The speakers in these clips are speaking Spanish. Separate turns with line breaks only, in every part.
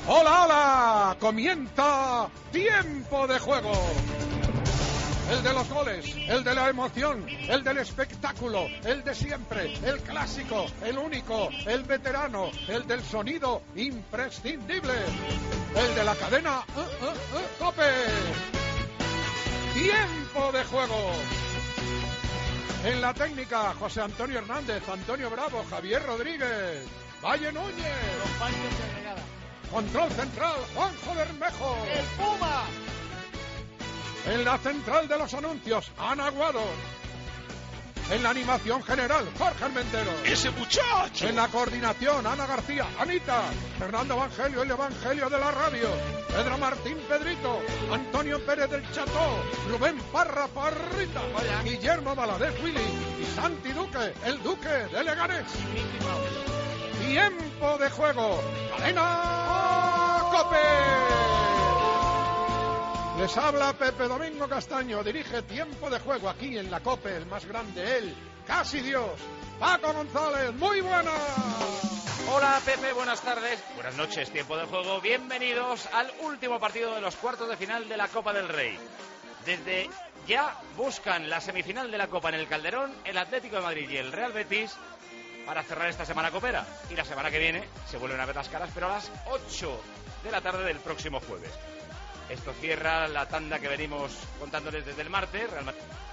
¡Hola, hola! Comienza Tiempo de Juego. El de los goles, el de la emoción, el del espectáculo, el de siempre, el clásico, el único, el veterano, el del sonido imprescindible, el de la cadena COPE. Tiempo de Juego. En la técnica, José Antonio Hernández, Antonio Bravo, Javier Rodríguez, Valle Núñez.
Los Panchos de Regada.
Control central, Juanjo Bermejo.
¡El Puma!
En la central de los anuncios, Ana Aguado. En la animación general, Jorge Armentero.
¡Ese muchacho!
En la coordinación, Ana García, Anita. Fernando Evangelio, el Evangelio de la radio. Pedro Martín Pedrito. Antonio Pérez del Cható. Rubén Parra Parrita.
Hola.
Guillermo Valadez Willy. Y Santi Duque, el Duque de Leganés. Tiempo de Juego. ¡Cadena COPE! Les habla Pepe Domingo Castaño, dirige Tiempo de Juego aquí en la COPE, el más grande, él, casi Dios, Paco González, muy buenas.
Hola Pepe, buenas tardes, buenas noches, Tiempo de Juego, bienvenidos al último partido de los cuartos de final de la Copa del Rey. Desde ya buscan la semifinal de la Copa en el Calderón, el Atlético de Madrid y el Real Betis para cerrar esta semana copera. Y la semana que viene se vuelven a ver las caras, pero a las 8 de la tarde del próximo jueves. Esto cierra la tanda que venimos contándoles desde el martes. Real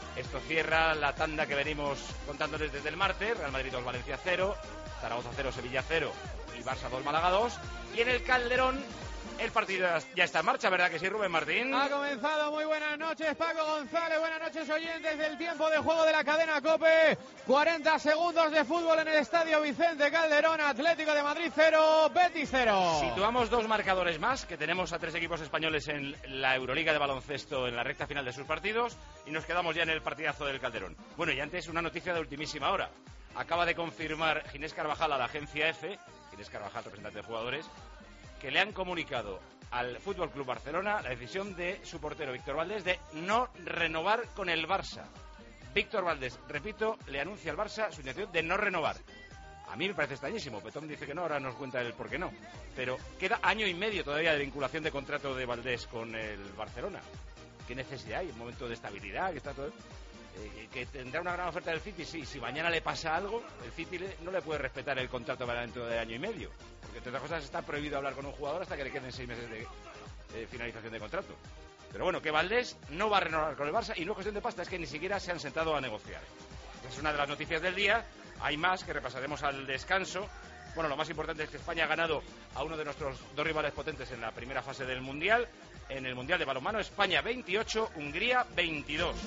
Madrid 2, Valencia 0, Zaragoza 0, Sevilla 0 y Barça 2, Málaga 2. Y en el Calderón el partido ya está en marcha, ¿verdad que sí, Rubén Martín?
Ha comenzado, muy buenas noches, Paco González, buenas noches oyentes del Tiempo de Juego de la cadena COPE. 40 segundos de fútbol en el Estadio Vicente Calderón, Atlético de Madrid 0, Betis 0.
Situamos dos marcadores más, que tenemos a tres equipos españoles en la Euroliga de baloncesto en la recta final de sus partidos, y nos quedamos ya en el partidazo del Calderón. Bueno, y antes una noticia de ultimísima hora. Acaba de confirmar Ginés Carvajal a la agencia EFE, Ginés Carvajal, representante de jugadores, que le han comunicado al Fútbol Club Barcelona la decisión de su portero Víctor Valdés de no renovar con el Barça. Víctor Valdés, repito, le anuncia al Barça su intención de no renovar. A mí me parece extrañísimo. Petón dice que no, ahora nos cuenta el por qué no. Pero queda año y medio todavía de vinculación de contrato de Valdés con el Barcelona. ¿Qué necesidad hay? Un momento de estabilidad, que está todo... que tendrá una gran oferta del City, sí. Si mañana le pasa algo, el City no le puede respetar el contrato para dentro de año y medio. Porque entre otras cosas está prohibido hablar con un jugador hasta que le queden 6 meses de finalización de contrato. Pero bueno, que Valdés no va a renovar con el Barça, y no es cuestión de pasta, es que ni siquiera se han sentado a negociar. Esa es una de las noticias del día. Hay más que repasaremos al descanso. Bueno, lo más importante es que España ha ganado a uno de nuestros dos rivales potentes en la primera fase del Mundial. En el Mundial de balonmano, España 28, Hungría 22.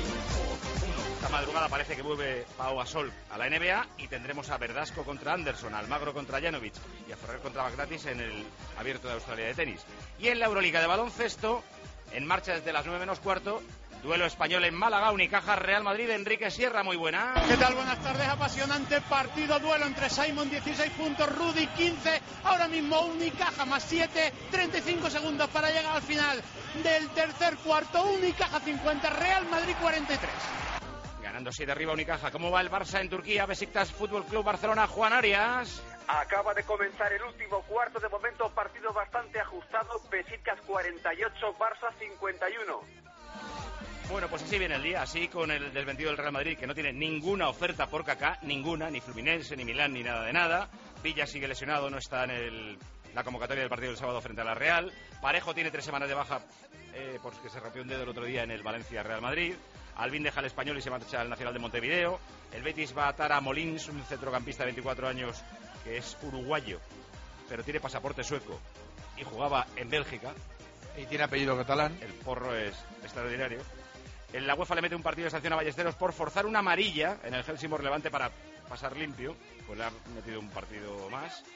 Esta madrugada parece que vuelve Pau Gasol a la NBA y tendremos a Verdasco contra Anderson, a Almagro contra Janovic y a Ferrer contra Baghdatis en el Abierto de Australia de tenis. Y en la Euroliga de baloncesto, en marcha desde las 9 menos cuarto, duelo español en Málaga, Unicaja Real Madrid. Enrique Sierra, muy buena.
¿Qué tal? Buenas tardes, apasionante partido, duelo entre Simon 16 puntos, Rudy 15, ahora mismo Unicaja más 7, 35 segundos para llegar al final del tercer cuarto, Unicaja 50, Real Madrid 43.
Ganando 7 arriba Unicaja. ¿Cómo va el Barça en Turquía? Besiktas Fútbol Club Barcelona, Juan Arias.
Acaba de comenzar el último cuarto, de momento partido bastante ajustado, Besiktas 48, Barça 51.
Bueno, pues así viene el día, así con el desmentido del Real Madrid, que no tiene ninguna oferta por Kaká, ninguna, ni Fluminense, ni Milán, ni nada de nada. Villa sigue lesionado, no está en la convocatoria del partido del sábado frente a la Real. Parejo tiene 3 semanas de baja porque se rompió un dedo el otro día en el Valencia-Real Madrid. Alvin deja el Español y se marcha al Nacional de Montevideo. El Betis va a atar a Molins, un centrocampista de 24 años que es uruguayo, pero tiene pasaporte sueco y jugaba en Bélgica.
Y tiene apellido catalán.
El porro es extraordinario. En la UEFA le mete un partido de sanción a Ballesteros por forzar una amarilla en el Helsingborg Levante para pasar limpio. Pues le ha metido un partido más.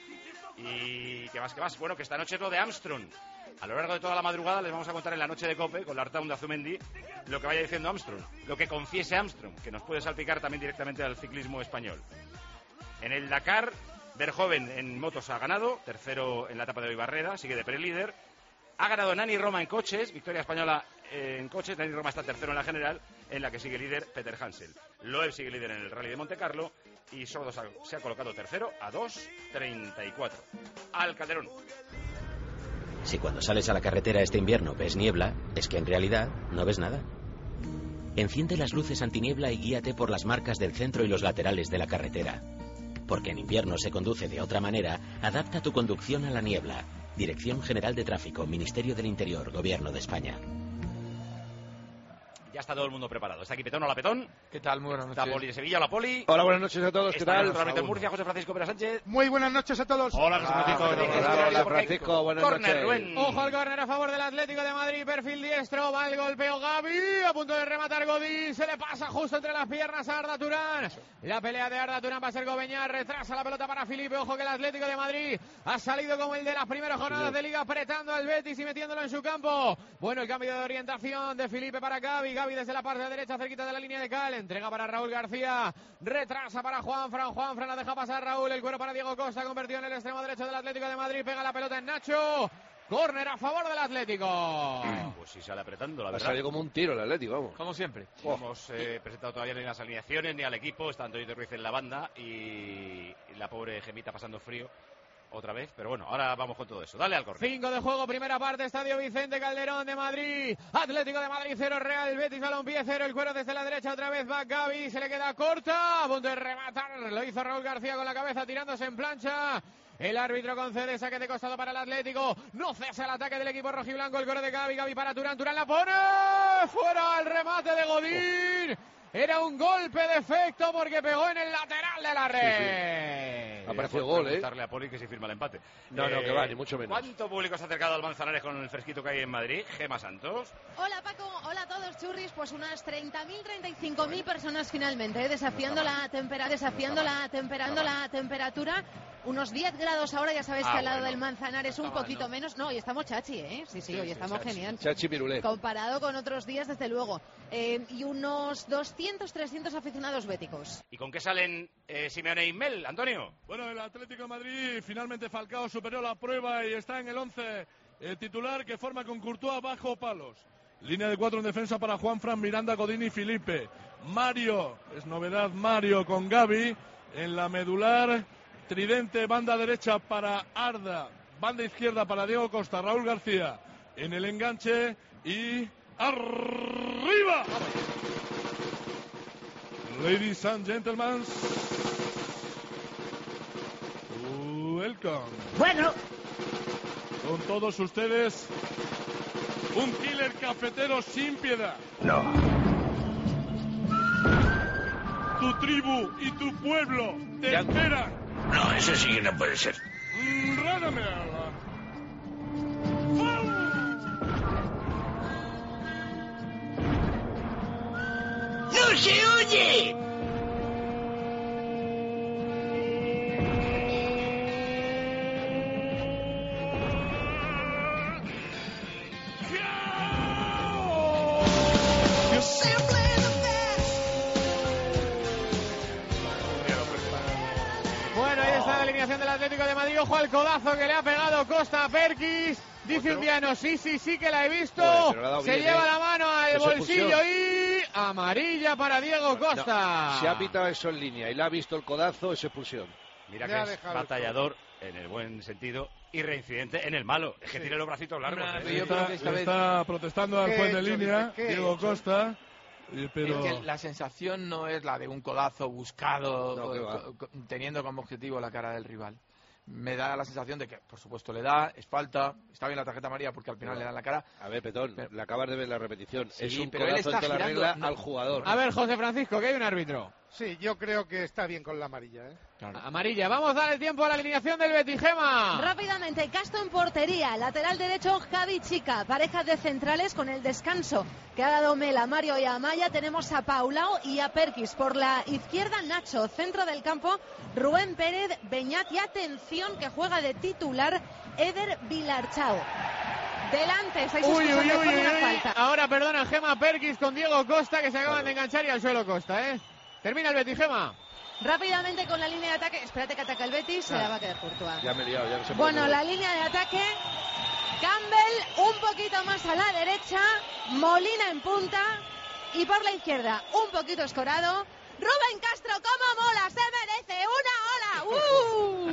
Y ¿qué más? Bueno, que esta noche es lo de Armstrong. A lo largo de toda la madrugada les vamos a contar en la noche de COPE, con la Artaun de Azumendi, lo que vaya diciendo Armstrong, lo que confiese Armstrong, que nos puede salpicar también directamente al ciclismo español. En el Dakar, Verhoeven en motos ha ganado, tercero en la etapa de Barrera, sigue de prelíder. Ha ganado Nani Roma en coches, victoria española en coches. Nani Roma está tercero en la general, en la que sigue líder Peter Hansel. Loeb sigue líder en el Rally de Monte Carlo y Sordo se ha colocado tercero a 2.34. Al Calderón.
Si cuando sales a la carretera este invierno ves niebla, es que en realidad no ves nada. Enciende las luces antiniebla y guíate por las marcas del centro y los laterales de la carretera. Porque en invierno se conduce de otra manera, adapta tu conducción a la niebla. Dirección General de Tráfico, Ministerio del Interior, Gobierno de España.
Ya está todo el mundo preparado. Está aquí Petón, hola Petón.
¿Qué tal? Muy buenas noches.
Está Poli de Sevilla, hola Poli.
Hola, buenas noches a todos. ¿Qué
Está
tal?
naturalmente en Murcia, José Francisco Pérez Sánchez.
Muy buenas noches a todos.
Hola, José Francisco.
Hola, Francisco. Buenas
Córner,
noches.
Rubén.
Ojo al córner a favor del Atlético de Madrid, perfil diestro, va el golpeo Gavi, a punto de rematar Godín, se le pasa justo entre las piernas a Arda Turán. La pelea de Arda Turán va a ser Gobeñar, retrasa la pelota para Filipe, ojo que el Atlético de Madrid ha salido como el de las primeras jornadas de Liga, apretando al Betis y metiéndolo en su campo. Bueno, el cambio de orientación de Filipe para Gavi, Gavi desde la parte derecha, cerquita de la línea de Cal, entrega para Raúl García, retrasa para Juanfran la deja pasar Raúl, el cuero para Diego Costa, convertido en el extremo derecho del Atlético de Madrid, pega la pelota en Nacho. Córner a favor del Atlético.
Pues sí, sale apretando, la
Ha
verdad.
salido como un tiro el Atlético, vamos.
Como siempre.
No hemos presentado todavía ni las alineaciones ni al equipo. Está Antonio de Ruiz en la banda y la pobre Gemita pasando frío otra vez. Pero bueno, ahora vamos con todo eso. Dale al córner.
5 de juego, primera parte, Estadio Vicente Calderón de Madrid. Atlético de Madrid 0, Real Betis Balompié 0. El cuero desde la derecha, otra vez va Gavi, se le queda corta. A punto de rematar, lo hizo Raúl García con la cabeza tirándose en plancha. El árbitro concede saque de costado para el Atlético. No cesa el ataque del equipo rojiblanco. El coro de Gavi, Gavi para Turán. Turán la pone fuera, el remate de Godín. Era un golpe de efecto porque pegó en el lateral de la red.
Ha parecido gol, ¿eh?
Preguntarle a Poli que si firma el empate.
No, que va, ni mucho menos.
¿Cuánto público se ha acercado al Manzanares con el fresquito que hay en Madrid? Gema Santos.
Hola Paco, hola a todos, churris. Pues unas 30.000, 35.000 personas finalmente, desafiando la temperatura. Unos 10 grados ahora, ya sabéis que al lado del Manzanares un poquito menos. No, y estamos chachi, ¿eh? Sí, hoy estamos genial.
Chachi Pirulé.
Comparado con otros días, desde luego. Y unos 200, 300 aficionados béticos.
¿Y con qué salen Simeone e Immel, Antonio?
Bueno, el Atlético de Madrid, finalmente Falcao superó la prueba y está en el 11 titular que forma con Courtois bajo palos. Línea de 4 en defensa para Juanfran, Miranda, Godín y Filipe. Mario, es novedad Mario con Gavi en la medular. Tridente, banda derecha para Arda, banda izquierda para Diego Costa, Raúl García en el enganche y ¡arriba! Ladies and gentlemen, welcome.
Bueno.
Con todos ustedes, un killer cafetero sin piedad.
No.
Tu tribu y tu pueblo te esperan.
No, eso sí que no puede ser.
¡Rádame!
¡No se oye!
Bueno, ahí está la alineación del Atlético de Madrid. Ojo al codazo que le ha pegado Costa a Perkis. Dice un piano, sí que la he visto.
Joder,
se
bien,
lleva la mano al
Eso
bolsillo y amarilla para Diego Costa.
No, si ha pitado eso en línea y le ha visto el codazo, es expulsión.
Mira que es batallador en el buen sentido y reincidente en el malo. Es que tiene los bracitos largos.
Está protestando al juez de línea, Diego Costa. Pero...
Es que la sensación no es la de un codazo buscado, teniendo como objetivo la cara del rival. Me da la sensación de que, por supuesto, le da, es falta, está bien la tarjeta amarilla porque al final le dan la cara.
A ver, Petón, le acabas de ver la repetición.
Sí,
es un
pero él
codazo
está
en toda la
girando,
regla al jugador.
A ver, José Francisco, que hay un árbitro.
Sí, yo creo que está bien con la amarilla, ¿eh?
Claro. Amarilla. Vamos a dar el tiempo a la alineación del Betis, Gema.
Rápidamente, Castro en portería, lateral derecho Javi Chica, pareja de centrales con el descanso que ha dado Mela, Mario y Amaya. Tenemos a Paulao y a Perkis. Por la izquierda Nacho, centro del campo Rubén Pérez, Beñat y atención que juega de titular Eder Vilarchao. Delante, estáis escuchando con una falta.
Ahora perdona Gema, Perkis con Diego Costa que se acaban de enganchar y al suelo Costa, ¿eh? Termina el Betis, Gema.
Rápidamente con la línea de ataque. Espérate que ataca el Betis, se la va a quedar Courtois.
Ya me he liado, ya no sé.
Bueno, la línea de ataque. Campbell un poquito más a la derecha. Molina en punta. Y por la izquierda, un poquito escorado. Rubén Castro, como mola, se merece una ola.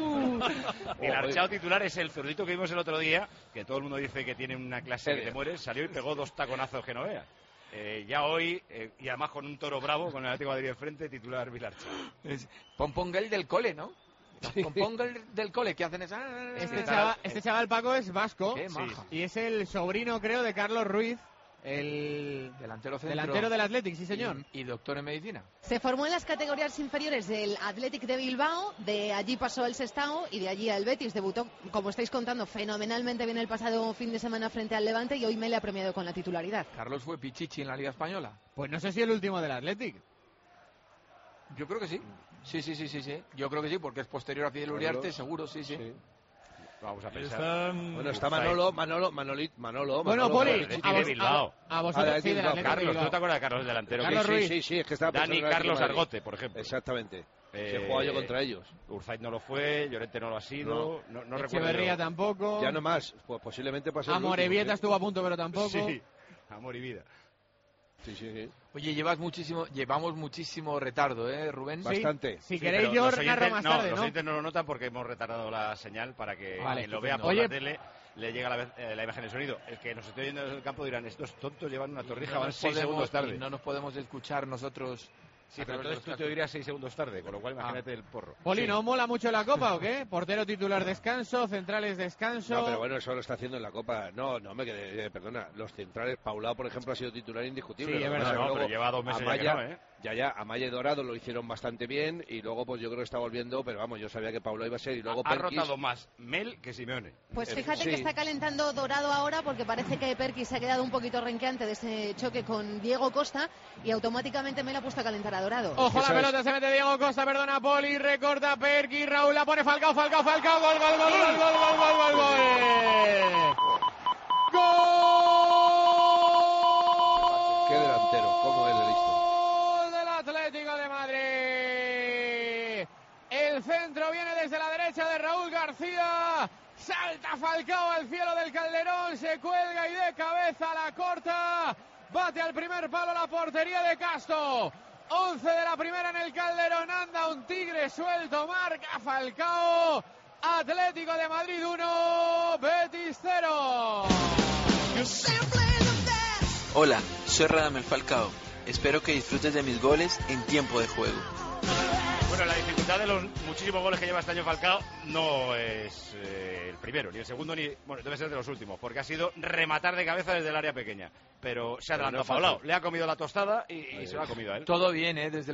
Vilarchao titular es el zurdito que vimos el otro día, que todo el mundo dice que tiene una clase que te mueres, salió y pegó 2 taconazos que no veas. Ya hoy, y además con un toro bravo, con el Atlético de Madrid enfrente, titular Vilarchao.
Pomponguel del cole, ¿no? Pomponguel del cole, que hacen esa...
Este chaval, Paco, es vasco.
Qué maja.
Y es el sobrino, creo, de Carlos Ruiz, el delantero del Athletic, sí señor.
Y doctor en medicina.
Se formó en las categorías inferiores del Athletic de Bilbao, de allí pasó al Sestao y de allí al Betis. Debutó, como estáis contando, fenomenalmente bien el pasado fin de semana frente al Levante y hoy me le ha premiado con la titularidad.
Carlos fue pichichi en la Liga Española.
Pues no sé si el último del Athletic.
Yo creo que sí. Sí. Yo creo que sí, porque es posterior a Fidel Uriarte, seguro, sí.
Vamos a pensar.
Bueno, está Manolo.
Bueno, Poli,
a
vosotros sí, del Athletic.
Carlos, ¿tú te acuerdas de Carlos, el delantero?
Carlos Ruiz.
Sí, es que estaba
Dani Carlos Argote, por ejemplo.
Exactamente. Que jugaba yo contra ellos.
Urzaiz no lo fue, Llorente no lo ha sido. No recuerdo.
Echeverría tampoco.
Ya no más, pues posiblemente pase.
Amorebieta estuvo a punto, pero tampoco.
Sí, amor y vida.
Sí.
Oye, llevamos muchísimo retardo, Rubén.
Bastante.
Si queréis yo narro más tarde,
Los oyentes no lo notan porque hemos retardado la señal para que quien lo vea por la tele le llega la imagen y el sonido. El que nos esté oyendo desde el campo dirán, estos tontos llevan una torrija, van 6 segundos tarde.
No nos podemos escuchar nosotros.
Sí, pero entonces tú te oirías 6 segundos tarde, con lo cual imagínate el porro.
Poli, ¿no mola mucho la Copa o qué? Portero titular descanso, centrales descanso...
No, pero bueno, eso lo está haciendo en la Copa. No, me quedé, perdona. Los centrales, Paulao, por ejemplo, ha sido titular indiscutible.
Sí, es verdad.
Pero lleva 2 meses
Amaya y Dorado lo hicieron bastante bien y luego pues yo creo que está volviendo, pero vamos, yo sabía que Paulao iba a ser y luego
ha rotado más Mel que Simeone.
Pues fíjate que está calentando Dorado ahora porque parece que Perkis se ha quedado un poquito renqueante de ese choque con Diego Costa y automáticamente Mel ha puesto a calentar a Dorado.
Ojo, la pelota se mete Diego Costa, perdona Poli, recorta Perkis, Raúl la pone Falcao, gol.
¡Qué delantero! ¿Cómo es de listo?
Atlético de Madrid. El centro viene desde la derecha de Raúl García. Salta Falcao al cielo del Calderón. Se cuelga y de cabeza la corta. Bate al primer palo la portería de Castro. 11 de la primera en el Calderón. Anda un tigre suelto. Marca Falcao. Atlético de Madrid 1, Betis 0.
Hola, soy Radamel Falcao. Espero que disfrutes de mis goles en tiempo de juego.
Bueno, la dificultad de los muchísimos goles que lleva este año Falcao no es el primero, ni el segundo, bueno, debe ser de los últimos, porque ha sido rematar de cabeza desde el área pequeña. Pero se ha adelantado a Paulao, le ha comido la tostada y se lo ha comido a él.
Todo bien, desde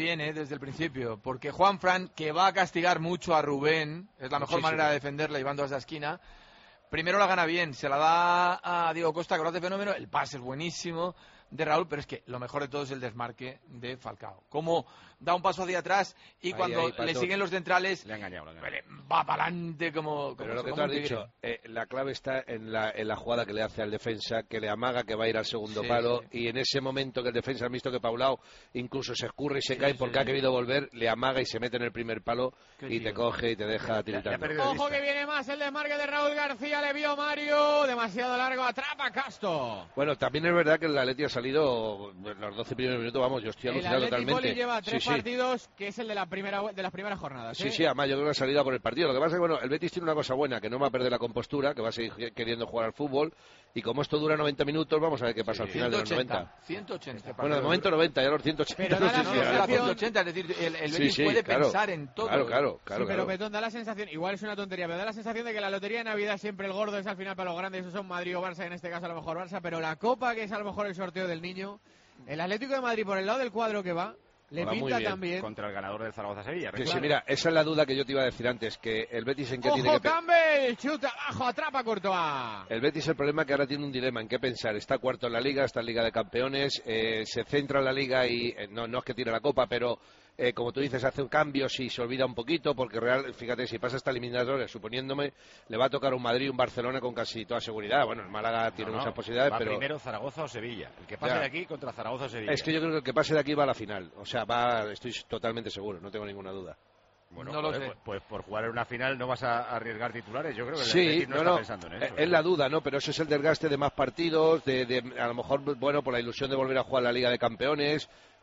el principio. Porque Juanfran, que va a castigar mucho a Rubén, es la mejor manera de defenderla llevando a esa esquina. Primero la gana bien, se la da a Diego Costa, que lo hace fenómeno, el pase es buenísimo de Raúl, pero es que lo mejor de todo es el desmarque de Falcao. Como da un paso hacia atrás y cuando le siguen los centrales
le ha engañado.
Va para adelante como...
Pero lo que tú has dicho, la clave está en la jugada que le hace al defensa, que le amaga que va a ir al segundo palo, y en ese momento que el defensa ha visto que Paulao incluso se escurre y se cae porque ha querido volver, le amaga y se mete en el primer palo y te coge y te deja tiritando.
Ojo que viene más el desmarque de Raúl García, le vio Mario, demasiado largo, atrapa Castro.
Bueno, también es verdad que el Atleti ha salido los 12 primeros minutos, vamos, yo estoy alucinado totalmente.
El Atleti lleva 3 partidos, que es el de las primeras jornadas.
Sí, además yo creo que ha salido por el partido. Lo que pasa es que, bueno, el Betis tiene una cosa buena, que no va a perder la compostura, que va a seguir queriendo jugar al fútbol, y como esto dura 90 minutos, vamos a ver qué pasa al final de los 90.
180.
Bueno, de momento 90, ya los 180.
Pero da la sensación...
180, es decir, el Betis puede pensar en todo.
Claro.
Pero Petón, da la sensación, igual es una tontería, pero da la sensación de que la lotería de Navidad siempre el gordo es al final para los grandes, esos son Madrid o Barça, en este caso a lo mejor Barça, pero la Copa, que es a lo mejor el sorteo del niño, el Atlético de Madrid por el lado del cuadro que va, le pinta también
contra el ganador del Zaragoza-Sevilla.
Que sí, mira, esa es la duda que yo te iba a decir antes, que el Betis en qué tiene que
Campbell, chuta abajo, atrapa Courtois.
El Betis, el problema es que ahora tiene un dilema en qué pensar. Está cuarto en la Liga, está en Liga de Campeones, se centra en la Liga y no es que tire la Copa, pero como tú dices, hace cambios y se olvida un poquito, porque fíjate, si pasa esta eliminatoria, suponiéndome, le va a tocar un Madrid, un Barcelona con casi toda seguridad. Bueno, el Málaga tiene muchas posibilidades, pero...
primero Zaragoza o Sevilla. El que pase de aquí contra Zaragoza o Sevilla.
Es que yo creo que el que pase de aquí va a la final. O sea, estoy totalmente seguro, no tengo ninguna duda.
Bueno, no lo sé. Pues por jugar en una final no vas a arriesgar titulares. Yo creo que
sí,
no está pensando en eso.
Es la duda, ¿no? Pero eso es el desgaste de más partidos, a lo mejor, bueno, por la ilusión de volver a jugar la Liga de Campeones.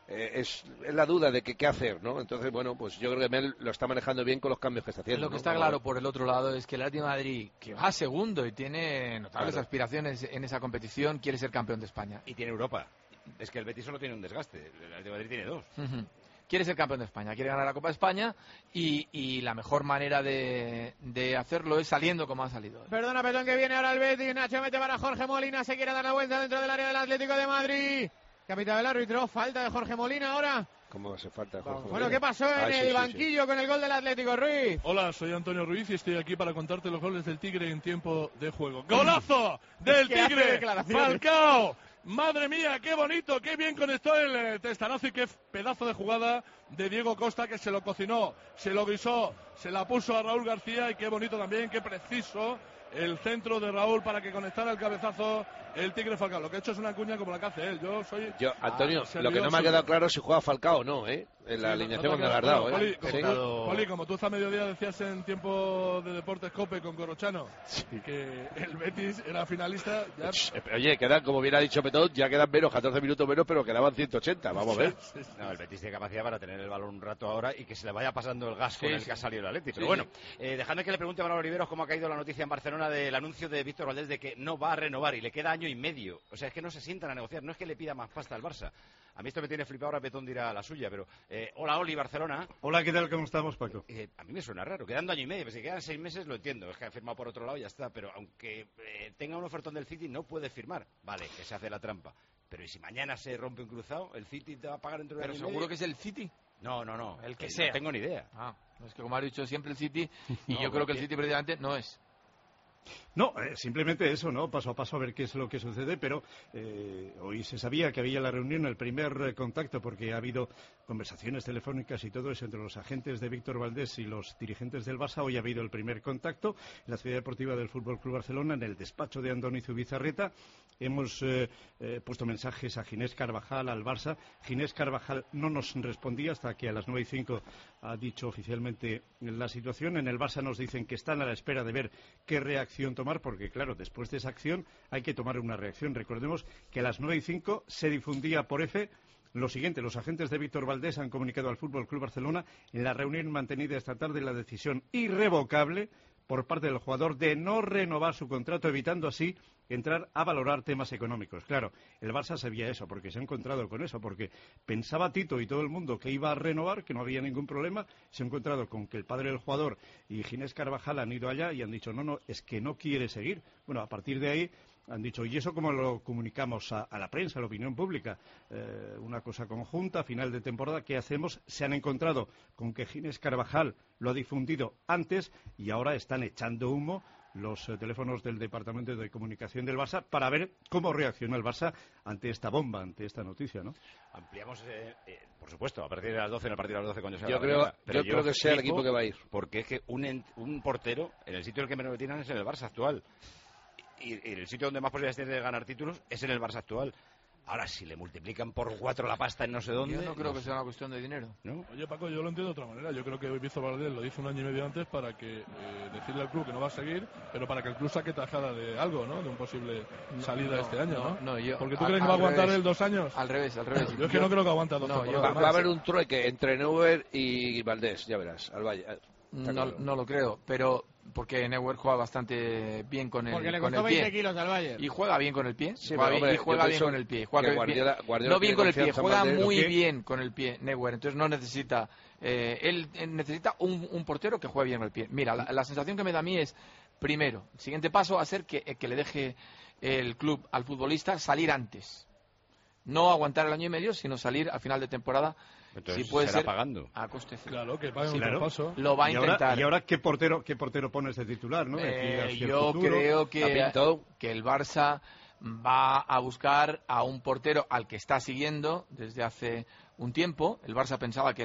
es la duda de que qué hacer, ¿no? Entonces, bueno, pues yo creo que Mel lo está manejando bien con los cambios que está haciendo.
Lo que
¿no?
está claro por el otro lado es que el Atlético de Madrid, que va segundo y tiene notables aspiraciones en esa competición, quiere ser campeón de España.
Y tiene Europa. Es que el Betis solo tiene un desgaste, el Atlético de Madrid tiene 2.
Quiere ser campeón de España, quiere ganar la Copa de España y la mejor manera de hacerlo es saliendo como ha salido.
Perdona, Petón, que viene ahora el Betis. Nacho mete para Jorge Molina, se quiere dar la vuelta dentro del área del Atlético de Madrid. Capitán del árbitro, falta de Jorge Molina ahora.
¿Cómo hace falta Jorge Molina?
Bueno, ¿qué pasó en el banquillo con el gol del Atlético, Ruiz?
Hola, soy Antonio Ruiz y estoy aquí para contarte los goles del Tigre en tiempo de juego. ¡Golazo del Tigre! ¡Falcao! Madre mía, qué bonito, qué bien conectó el testarazo y qué pedazo de jugada de Diego Costa, que se lo cocinó, se lo guisó, se la puso a Raúl García, y qué bonito también, qué preciso el centro de Raúl para que conectara el cabezazo el Tigre Falcao. Lo que ha hecho es una cuña como la que hace él.
Antonio, lo que no me ha quedado claro es si juega Falcao o no, ¿eh? En la alineación cuando la has dado, ¿eh?
Poli, como tú a mediodía decías en tiempo de Deportes COPE con Corrochano, que el Betis era finalista. Ya...
Oye, quedan, como bien ha dicho Petón, ya quedan menos, 14 minutos menos, pero quedaban 180. Vamos a ver.
No, el Betis tiene capacidad para tener el balón un rato ahora y que se le vaya pasando el gas con el que ha salido el Atleti. Pero bueno, dejadme que le pregunte a Manolo Oliveros cómo ha caído la noticia en Barcelona del anuncio de Víctor Valdés de que no va a renovar y le queda año y medio. O sea, es que no se sientan a negociar, no es que le pida más pasta al Barça. A mí esto me tiene flipado, ahora Petón dirá la suya, pero... hola, Oli, Barcelona.
Hola, ¿qué tal? ¿Cómo estamos, Paco?
A mí me suena raro, quedando año y medio, pues si quedan 6 meses lo entiendo, es que ha firmado por otro lado y ya está, pero aunque tenga un ofertón del City no puede firmar. Vale, que se hace la trampa. Pero ¿y si mañana se rompe un cruzado? ¿El City te va a pagar dentro de año y medio?
¿Seguro que es el City?
No,
el que sea.
No tengo ni idea.
Es que como ha dicho siempre el City, y yo creo que el City precisamente no es.
No, simplemente eso, ¿no? Paso a paso a ver qué es lo que sucede, pero hoy se sabía que había la reunión, el primer contacto, porque ha habido conversaciones telefónicas y todo eso entre los agentes de Víctor Valdés y los dirigentes del Barça. Hoy ha habido el primer contacto en la ciudad deportiva del Fútbol Club Barcelona, en el despacho de Andoni Zubizarreta. Hemos puesto mensajes a Ginés Carvajal, al Barça. Ginés Carvajal no nos respondía hasta que a las 9:05 ha dicho oficialmente la situación. En el Barça nos dicen que están a la espera de ver qué reacción tomar, porque claro, después de esa acción hay que tomar una reacción. Recordemos que a las 9:05 se difundía por F lo siguiente: los agentes de Víctor Valdés han comunicado al Fútbol Club Barcelona en la reunión mantenida esta tarde la decisión irrevocable por parte del jugador de no renovar su contrato, evitando así entrar a valorar temas económicos. Claro, el Barça sabía eso, porque se ha encontrado con eso, porque pensaba Tito y todo el mundo que iba a renovar, que no había ningún problema. Se ha encontrado con que el padre del jugador y Ginés Carvajal han ido allá y han dicho no, es que no quiere seguir. Bueno, a partir de ahí han dicho, ¿y eso cómo lo comunicamos a la prensa, a la opinión pública? Una cosa conjunta, final de temporada, ¿qué hacemos? Se han encontrado con que Ginés Carvajal lo ha difundido antes y ahora están echando humo los teléfonos del Departamento de Comunicación del Barça para ver cómo reacciona el Barça ante esta bomba, ante esta noticia, ¿no?
Ampliamos, por supuesto, a partir de las 12, en el partido de las 12 cuando sea
yo creo que sea el equipo que va a ir.
Porque es que un portero, en el sitio en el que menos lo tienen es en el Barça actual. Y el sitio donde más posibilidades tiene de ganar títulos es en el Barça actual. Ahora, si le multiplican por 4 la pasta en no sé dónde...
Yo no creo que sea una cuestión de dinero.
¿No?
Oye, Paco, yo lo entiendo de otra manera. Yo creo que Víctor Valdés lo hizo un año y medio antes para que decirle al club que no va a seguir, pero para que el club saque tajada de algo, ¿no? De un posible salida este año, ¿no? Porque tú crees que va a aguantar él 2 años.
Al revés.
Yo es que no creo que aguante 2 años.
Va a haber un trueque entre Neuer y Valdés, ya verás, al Valle.
No lo creo, pero porque Neuer juega bastante bien con el pie.
Porque le costó 20 kilos al Bayern.
Y juega bien con el pie.
Sí,
juega bien con el pie. Juega
Guardiola
no bien con el pie, juega muy bien con el pie Neuer. Entonces no necesita... él necesita un portero que juegue bien con el pie. Mira, la sensación que me da a mí es, primero, el siguiente paso va a ser que le deje el club al futbolista salir antes. No aguantar el año y medio, sino salir al final de temporada.
Entonces,
si puede ser
pagando
a coste cero.
Claro, que pague un paso.
Lo va a intentar.
¿Y ahora qué portero pones de titular, no?
Yo creo que el Barça va a buscar a un portero al que está siguiendo desde hace un tiempo. El Barça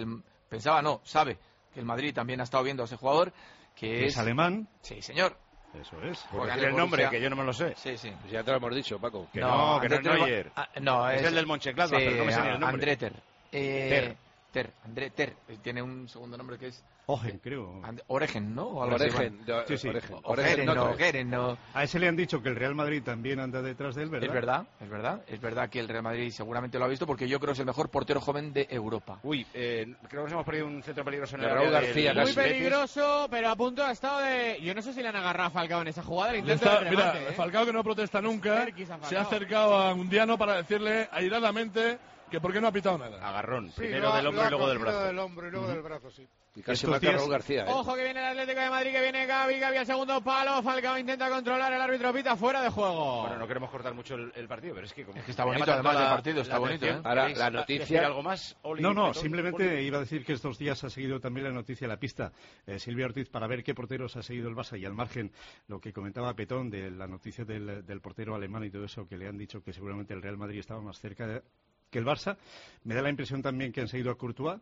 sabe que el Madrid también ha estado viendo a ese jugador, que es
alemán.
Sí, señor.
Eso es.
Porque tiene el nombre, que yo no me lo sé.
Sí.
Pues ya te lo hemos dicho, Paco.
Que no es Neuer.
No,
es el del Mönchengladbach, pero no me sé ni el nombre.
Andreter. André Ter. Tiene un segundo nombre que es...
Ogen, creo.
Oregen, ¿no? O algo
Oregen,
así,
sí.
Oregen, no.
A ese le han dicho que el Real Madrid también anda detrás de él, ¿verdad?
Es verdad que el Real Madrid seguramente lo ha visto porque yo creo que es el mejor portero joven de Europa.
Uy, creo que nos hemos perdido un centro peligroso en el
Raúl García.
Muy peligroso, pero a punto ha estado de... Yo no sé si le han agarrado a Falcao en esa jugada, el intento de remate.
Mira, Falcao, que no protesta nunca, se ha acercado a Undiano para decirle airadamente que por qué no ha pitado nada.
Agarrón, primero del hombro y luego del brazo.
Del hombro y luego del brazo, sí.
Y casi marca Raúl García.
Ojo que viene el Atlético de Madrid, que viene Gavi al segundo palo. Falcao intenta controlar, el árbitro pita fuera de juego.
Bueno, no queremos cortar mucho el partido, pero es que
está bonito además el partido, está bonito.
Ahora, la noticia...
¿Algo más, Oli?
No, simplemente iba a decir que estos días ha seguido también la noticia a la pista Silvia Ortiz para ver qué porteros ha seguido el Barça, y al margen lo que comentaba Petón de la noticia del portero alemán y todo eso, que le han dicho que seguramente el Real Madrid estaba más cerca que el Barça. Me da la impresión también que han seguido a Courtois,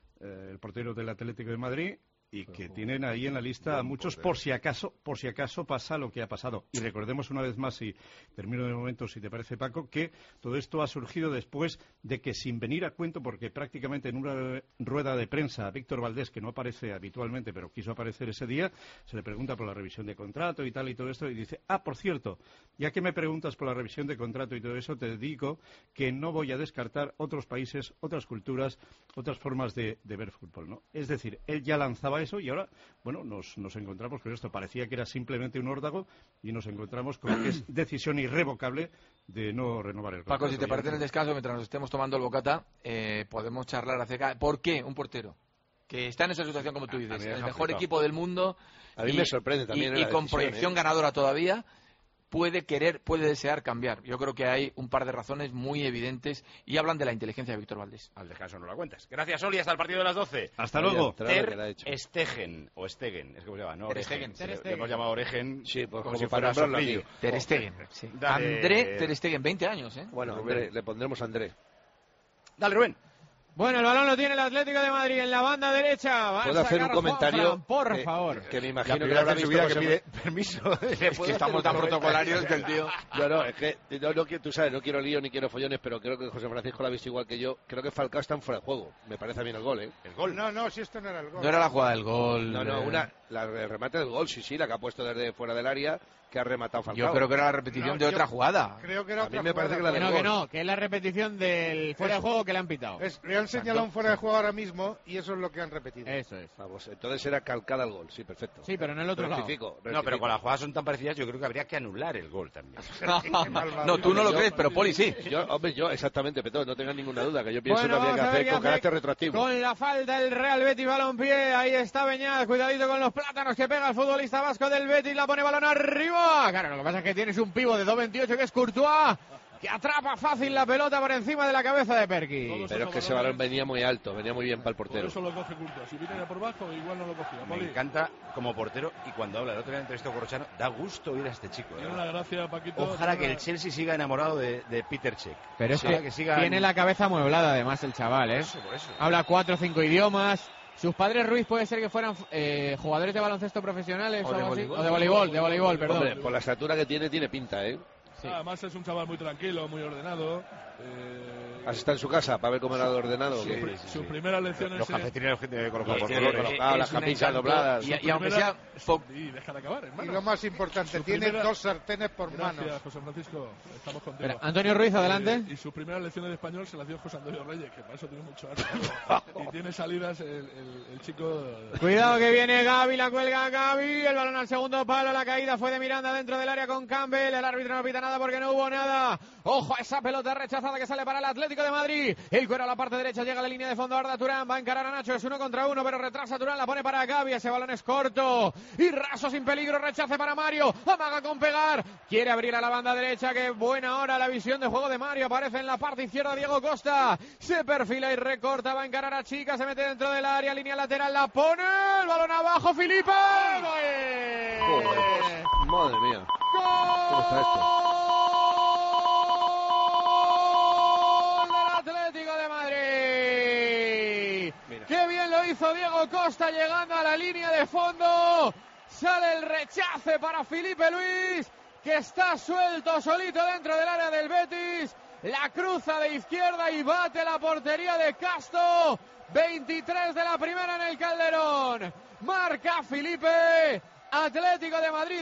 el portero del Atlético de Madrid, y que tienen ahí en la lista a muchos por si acaso pasa lo que ha pasado. Y recordemos una vez más, y termino de momento si te parece, Paco, que todo esto ha surgido después de que, sin venir a cuento, porque prácticamente en una rueda de prensa a Víctor Valdés, que no aparece habitualmente pero quiso aparecer ese día, se le pregunta por la revisión de contrato y tal y todo esto, y dice, por cierto, ya que me preguntas por la revisión de contrato y todo eso, te digo que no voy a descartar otros países, otras culturas, otras formas de ver fútbol, ¿no? Es decir, él ya lanzaba eso y ahora, bueno, nos encontramos con esto. Parecía que era simplemente un órdago y nos encontramos con que es decisión irrevocable de no renovar el contrato.
Paco, si te parece, en el descanso, mientras nos estemos tomando el bocata, podemos charlar acerca de por qué un portero que está en esa situación, como tú dices, el mejor equipo del mundo,
a mí me sorprende también
y con proyección ganadora todavía, puede desear cambiar. Yo creo que hay un par de razones muy evidentes y hablan de la inteligencia de Víctor Valdés.
Al descanso no la cuentas. Gracias, Oli, hasta el partido de las 12.
Hasta luego.
Ter Stegen, o Stegen, es como se llama, ¿no?
Ter Stegen.
Le hemos llamado Oregen,
sí, pues
como si fuera Sofrillo.
Ter Stegen, sí. André Ter Stegen, 20 años, ¿eh?
Bueno, André, le pondremos André.
Dale, Rubén.
Bueno, el balón lo tiene el Atlético de Madrid en la banda derecha.
¿Puedo hacer un comentario?
Por favor.
Que me imagino que habrá visto
que pide permiso.
Es que estamos tan protocolarios que el tío...
No, es que tú sabes, no quiero lío ni quiero follones, pero creo que José Francisco lo ha visto igual que yo. Creo que Falcao está en fuera de juego. Me parece bien el gol, ¿eh?
El gol.
No, si esto no era el gol.
No era la jugada del gol.
No, el remate del gol, sí, la que ha puesto desde fuera del área, que ha rematado Falcao.
Yo creo que era la repetición de otra jugada.
Creo que era otra
jugada. A mí me parece que la del gol.
Que es la repetición del fuera de juego que le han pitado.
Le han señalado un fuera de juego ahora mismo y eso es lo que han repetido.
Eso es.
Vamos, entonces era calcada el gol, sí, perfecto.
Sí, pero en el otro lado.
No, pero con las jugadas son tan parecidas, yo creo que habría que anular el gol también.
No, tú no lo crees, pero Poli sí.
Yo exactamente, Petón, no tengas ninguna duda, que yo pienso que habría que hacer con carácter retroactivo.
Con la falta el Real Betis, balompié, ahí está Beñat, cuidadito con los plátanos que pega el futbolista vasco del Betis, la pone balón arriba. Claro, lo que pasa es que tienes un pivo de 2.28 que es Courtois, que atrapa fácil la pelota por encima de la cabeza de Perky.
Pero es que ese balón venía muy alto, venía muy bien para el portero.
Por eso lo coge Courtois. Si viene ya por bajo, igual no lo cogía.
Me encanta como portero, y cuando habla el otro día entrevistó con Corrochano, da gusto oír a este chico.
Tiene una gracia, Paquito.
Ojalá que el Chelsea siga enamorado de Peter Cech.
Pero es que tiene la cabeza amueblada además el chaval, ¿eh?
Por eso.
Habla 4 o 5 idiomas. Sus padres, Ruiz, puede ser que fueran jugadores de baloncesto profesionales o de voleibol, perdón.
Hombre, por la estatura que tiene pinta, ¿eh?
Sí. Además es un chaval muy tranquilo, muy ordenado.
¿Has estado en su casa para ver cómo era ordenado?
Sí, sus primeras lecciones...
Los calcetines colocados por
color, las camisas dobladas...
Y aunque sea...
Y deja de acabar, hermano.
Y lo más importante, tiene 2 sartenes por mano.
Gracias, José Francisco. Estamos contigo.
Antonio Ruiz, adelante.
Y sus primeras lecciones de español se las dio José Antonio Reyes, que para eso tiene mucho arte. Y tiene salidas el chico...
Cuidado que viene Gavi, la cuelga Gavi, el balón al segundo palo, la caída fue de Miranda dentro del área con Campbell, el árbitro no pita nada porque no hubo nada. Ojo a esa pelota rechazada que sale para el Atlético de Madrid. El cuero a la parte derecha, llega a la línea de fondo Arda Turán, va a encarar a Nacho, es 1 contra 1, pero retrasa Turán, la pone para Gavi, ese balón es corto y raso sin peligro, rechace para Mario, amaga con pegar, quiere abrir a la banda derecha, qué buena hora la visión de juego de Mario, aparece en la parte izquierda Diego Costa, se perfila y recorta, va a encarar a Chica, se mete dentro del área, línea lateral, la pone, el balón abajo, Filipe.
Madre mía. ¿Cómo está esto?
Atlético de Madrid. Mira. Qué bien lo hizo Diego Costa llegando a la línea de fondo. Sale el rechace para Filipe Luis, que está suelto solito dentro del área del Betis. La cruza de izquierda y bate la portería de Casto. 23 de la primera en el Calderón. Marca Filipe. Atlético de Madrid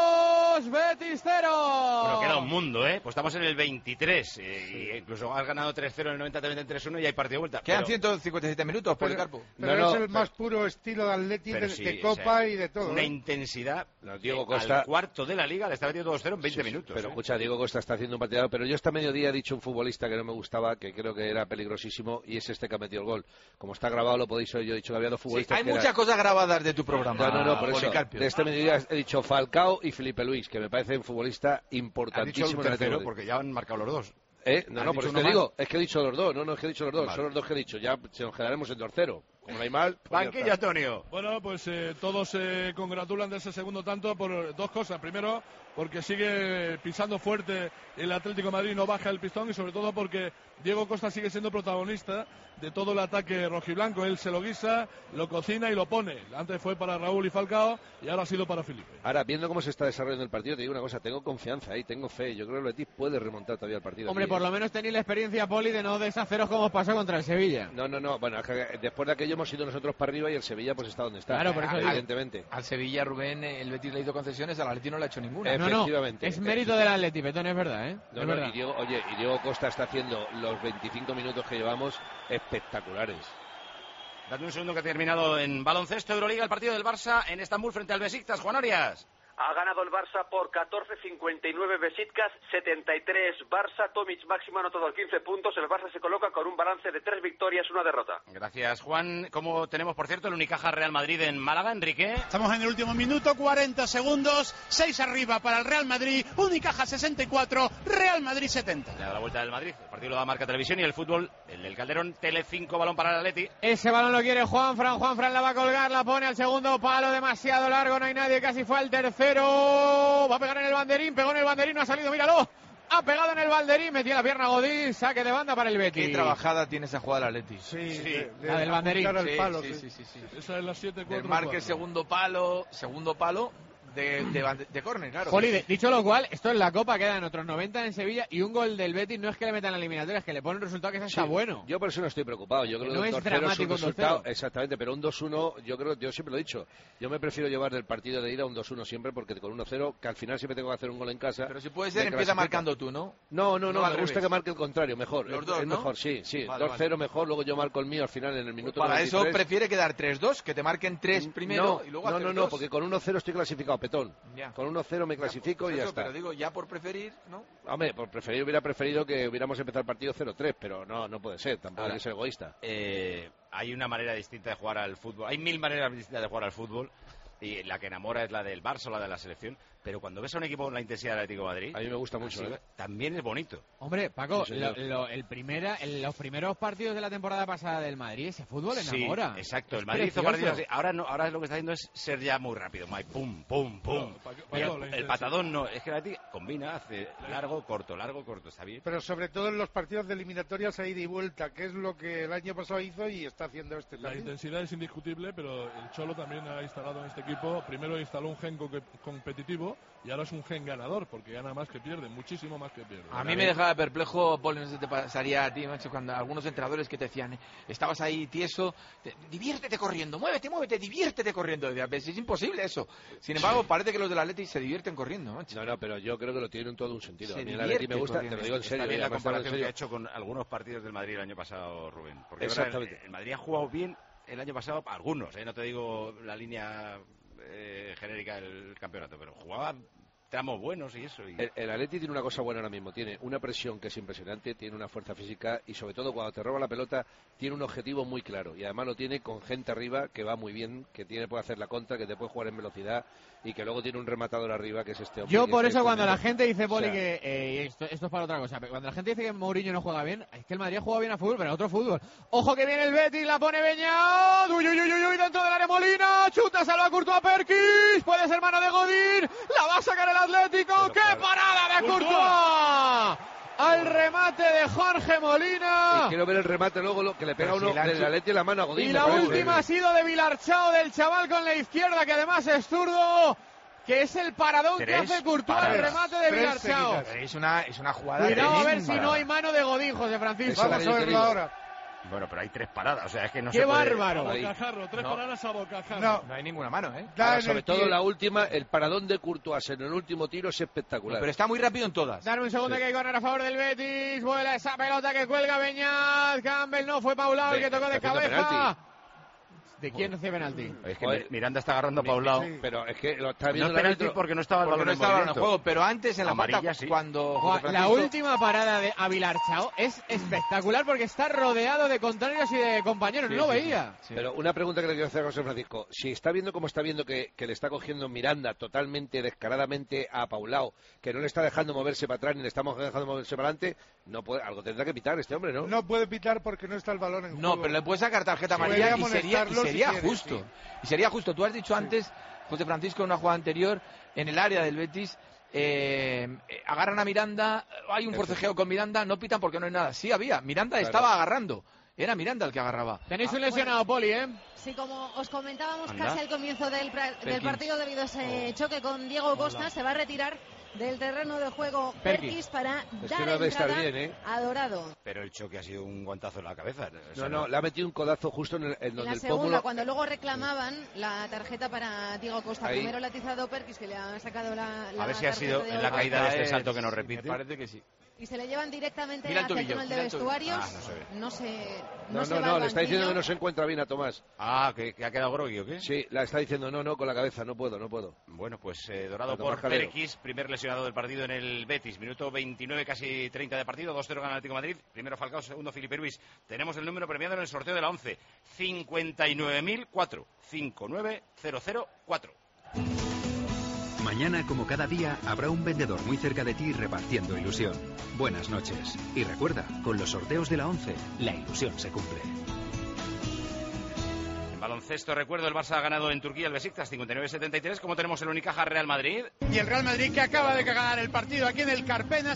2, Betis 0.
Bueno, queda un mundo, ¿eh? Pues estamos en el 23. Y incluso has ganado 3-0 en el 90, te meten 3-1 y hay partido de vuelta.
Quedan 157 minutos, Policarpo.
Pero es el más puro estilo de Atleti de Copa, o sea, y de todo.
Una intensidad.
Diego Costa,
al cuarto de la Liga le está metiendo 2-0 en 20 minutos.
Pero escucha, Diego Costa está haciendo un partido. Pero yo esta mediodía he dicho un futbolista que no me gustaba, que creo que era peligrosísimo, y es este que ha metido el gol. Como está grabado, lo podéis oír. Yo he dicho que había dos futbolistas.
Sí, hay muchas cosas grabadas de tu programa.
No, por eso. De este mediodía he dicho Falcao y Felipe Luis, que me parece un futbolista importantísimo.
¿Has dicho el tercero? Porque ya han marcado los dos.
No, por eso te digo, es que he dicho los dos, es que he dicho los dos, vale. Son los dos que he dicho, ya se nos quedaremos en tercero. Como no hay mal.
Pues banquillo, Antonio.
Bueno, pues todos se congratulan de ese segundo tanto por dos cosas. Primero, porque sigue pisando fuerte el Atlético de Madrid, no baja el pistón, y sobre todo porque Diego Costa sigue siendo protagonista de todo el ataque rojiblanco. Él se lo guisa, lo cocina y lo pone. Antes fue para Raúl y Falcao y ahora ha sido para Felipe.
Ahora, viendo cómo se está desarrollando el partido, te digo una cosa, tengo confianza ahí, tengo fe. Yo creo que el Betis puede remontar todavía el partido.
Hombre, por lo menos tenéis la experiencia, Poli, de no deshaceros como pasó contra el Sevilla.
No. Bueno, después de aquello hemos ido nosotros para arriba y el Sevilla pues está donde está.
Claro, por eso
evidentemente.
Al Sevilla, Rubén, el Betis le hizo concesiones, al Atleti no le ha hecho ninguna.
Efectivamente.
Es mérito del Atleti, Petón, es verdad, ¿eh?
Es verdad. Y Diego Costa está haciendo los 25 minutos que llevamos espectaculares.
Dame un segundo que ha terminado en baloncesto Euroliga el partido del Barça en Estambul frente al Besiktas. Juan Arias.
Ha ganado el Barça por 14-59, Besiktas 73. Barça, Tomic máximo anotado 15 puntos. El Barça se coloca con un balance de 3 victorias, 1 derrota.
Gracias, Juan. Como tenemos, por cierto, el Unicaja Real Madrid en Málaga, Enrique.
Estamos en el último minuto, 40 segundos, 6 arriba para el Real Madrid, Unicaja 64, Real Madrid 70.
Le da la vuelta del Madrid, el partido lo da Marca Televisión y el fútbol, el del Calderón, Tele5, balón para el Atleti.
Ese balón lo quiere Juanfran la va a colgar, la pone al segundo palo, demasiado largo, no hay nadie, casi fue al tercero. Va a pegar en el banderín, pegó en el banderín, no ha salido, míralo. Ha pegado en el banderín, metía la pierna Godín, saque de banda para el Betis.
Qué trabajada tiene esa jugada del Atleti.
Sí. La del banderín.
Sí.
Esa es la 7-4.
Marque segundo palo de córner, claro.
Joli, dicho lo cual, esto en la Copa quedan otros 90 en Sevilla y un gol del Betis no es que le metan la eliminatoria, es que le pone un resultado que está bueno.
Yo por eso no estoy preocupado. Yo creo
no
que
es
2-0
dramático
es un resultado, exactamente, pero un 2-1, yo siempre lo he dicho. Yo me prefiero llevar del partido de ida un 2-1 siempre, porque con 1-0, que al final siempre tengo que hacer un gol en casa.
Pero si puede ser, empieza marcando tú, ¿no?
No, me gusta que marque el contrario, mejor.
Los dos,
es
¿no?
mejor, sí.
Vale,
2-0 mejor, luego yo marco el mío al final en el minuto
Para
93.
eso prefiere quedar 3-2, que te marquen 3 primero y luego
No, porque con 1-0 estoy clasificado, petón.
Ya.
Con 1-0 me clasifico y ya está.
Pero digo, ya por preferir, ¿no?
Hombre, por preferir hubiera preferido que hubiéramos empezado el partido 0-3, pero no puede ser, tampoco hay que ser egoísta.
Hay una manera distinta de jugar al fútbol, hay 1000 maneras distintas de jugar al fútbol, y la que enamora es la del Barça o la de la selección, pero cuando ves a un equipo con la intensidad del Atlético de Madrid,
a mí me gusta mucho,
también es bonito.
Hombre, Paco, los primeros partidos de la temporada pasada del Madrid, ese fútbol enamora.
Sí, exacto,
es
el Madrid hizo partidos así. Ahora lo que está haciendo es ser ya muy rápido, pum, pum, pum. El patadón no, es que el Atlético combina, hace largo, corto, está bien.
Pero sobre todo en los partidos de eliminatorias a ida y vuelta, que es lo que el año pasado hizo y está haciendo este también.
La intensidad es indiscutible, pero el Cholo también ha instalado en este equipo, primero instaló un gen competitivo y ahora es un gen ganador, porque gana más que pierde, muchísimo más que pierde.
A mí me dejaba perplejo, Paul, no sé si te pasaría a ti, macho, cuando algunos entrenadores que te decían, estabas ahí tieso, diviértete corriendo, muévete, diviértete corriendo. Es imposible eso. Sin embargo, parece que los del Atleti se divierten corriendo, macho.
No, pero yo creo que lo tienen todo un sentido.
A
mí el Atleti me gusta, te lo digo en serio.
Está bien la comparación que ha hecho con algunos partidos del Madrid el año pasado, Rubén. Porque exactamente. El Madrid ha jugado bien el año pasado, algunos, no te digo la línea genérica del campeonato, pero jugaba tramos buenos y eso.
El Atleti tiene una cosa buena ahora mismo, tiene una presión que es impresionante, tiene una fuerza física y sobre todo cuando te roba la pelota tiene un objetivo muy claro y además lo tiene con gente arriba que va muy bien, que puede hacer la contra, que te puede jugar en velocidad y que luego tiene un rematador arriba que es este hombre.
Yo por eso cuando la gente dice, Poli, que esto es para otra cosa, pero cuando la gente dice que Mourinho no juega bien, es que el Madrid ha jugado bien a fútbol, pero a otro fútbol. Ojo que viene el Betis, la pone Beñat, uy, dentro del área Molina, chuta, salva Courtois, Perkis, puede ser mano de Godín, la va a sacar el Atlético, pero ¡qué parada de Courtois! Al remate de Jorge Molina.
Y quiero ver el remate luego lo que le pega uno del Atleti en la mano a Godín.
Y la última ha sido de Vilarchao, del chaval con la izquierda, que además es zurdo, que es el paradón que hace Courtois, el remate de Vilarchao.
Es una jugada.
Cuidado a ver si no hay mano de Godín, José Francisco.
Vamos a verlo ahora.
Bueno, pero hay 3 paradas, o sea, es que no
¡Qué
se puede...
bárbaro!
A bocajarro, 3 paradas a bocajarro.
No hay ninguna mano, ¿eh?
Ahora, sobre todo la última, el paradón de Courtois en el último tiro es espectacular.
Pero está muy rápido en todas.
Dame un segundo que hay córner a favor del Betis. Vuela esa pelota que cuelga Beñat. Campbell no, fue Paulao el que tocó de cabeza. ¿De quién hace penalti?
Es que Miranda está agarrando a Paulao.
Sí, pero es que lo está viendo
no es penalti porque no estaba el balón en movimiento.
Juego, pero antes en la
Amarilla,
falta,
sí.
cuando
La última parada de Avilarchao es espectacular porque está rodeado de contrarios y de compañeros. No lo veía.
Sí. Pero una pregunta que le quiero hacer a José Francisco. Si está viendo como está viendo que le está cogiendo Miranda totalmente, descaradamente a Paulao, que no le está dejando moverse para atrás ni le estamos dejando moverse para adelante, no puede, algo tendrá que pitar este hombre, ¿no?
No puede pitar porque no está el balón en juego.
No, pero le puede sacar tarjeta amarilla y sería justo. Sí. Y sería justo. Tú has dicho antes, José Francisco, en una jugada anterior, en el área del Betis, agarran a Miranda, hay un forcejeo con Miranda, no pitan porque no hay nada. Sí había, Miranda estaba agarrando. Era Miranda el que agarraba.
Tenéis un lesionado, Poli, ¿eh?
Sí, como os comentábamos casi al comienzo del partido, debido a ese choque con Diego Costa, se va a retirar del terreno de juego Perkis para dar entrada a Dorado.
Pero el choque ha sido un guantazo en la cabeza.
No, le ha metido un codazo justo en donde el pómulo.
En la segunda, cuando luego reclamaban la tarjeta para Diego Costa. Ahí. Primero le ha atizado Perkis, que le ha sacado la
a ver si ha sido en la caída de este salto que nos repite.
Me parece que sí.
Y se le llevan directamente hacia el túnel de vestuarios. No
le está diciendo que no se encuentra bien a Tomás.
¿Que ha quedado groggy o qué?
Sí, la está diciendo no, con la cabeza, no puedo.
Bueno, pues Dorado por Perkis, primer lesionado del partido en el Betis. Minuto 29, casi 30 de partido, 2-0 gana el Atlético de Madrid. Primero Falcao, segundo Filipe Luis. Tenemos el número premiado en el sorteo de la 11. 59.004. 59004.
Mañana, como cada día, habrá un vendedor muy cerca de ti repartiendo ilusión. Buenas noches. Y recuerda, con los sorteos de la 11, la ilusión se cumple.
En baloncesto, recuerdo, el Barça ha ganado en Turquía el Besiktas 59-73. ¿Cómo tenemos el Unicaja Real Madrid?
Y el Real Madrid que acaba de ganar el partido aquí en el Carpena,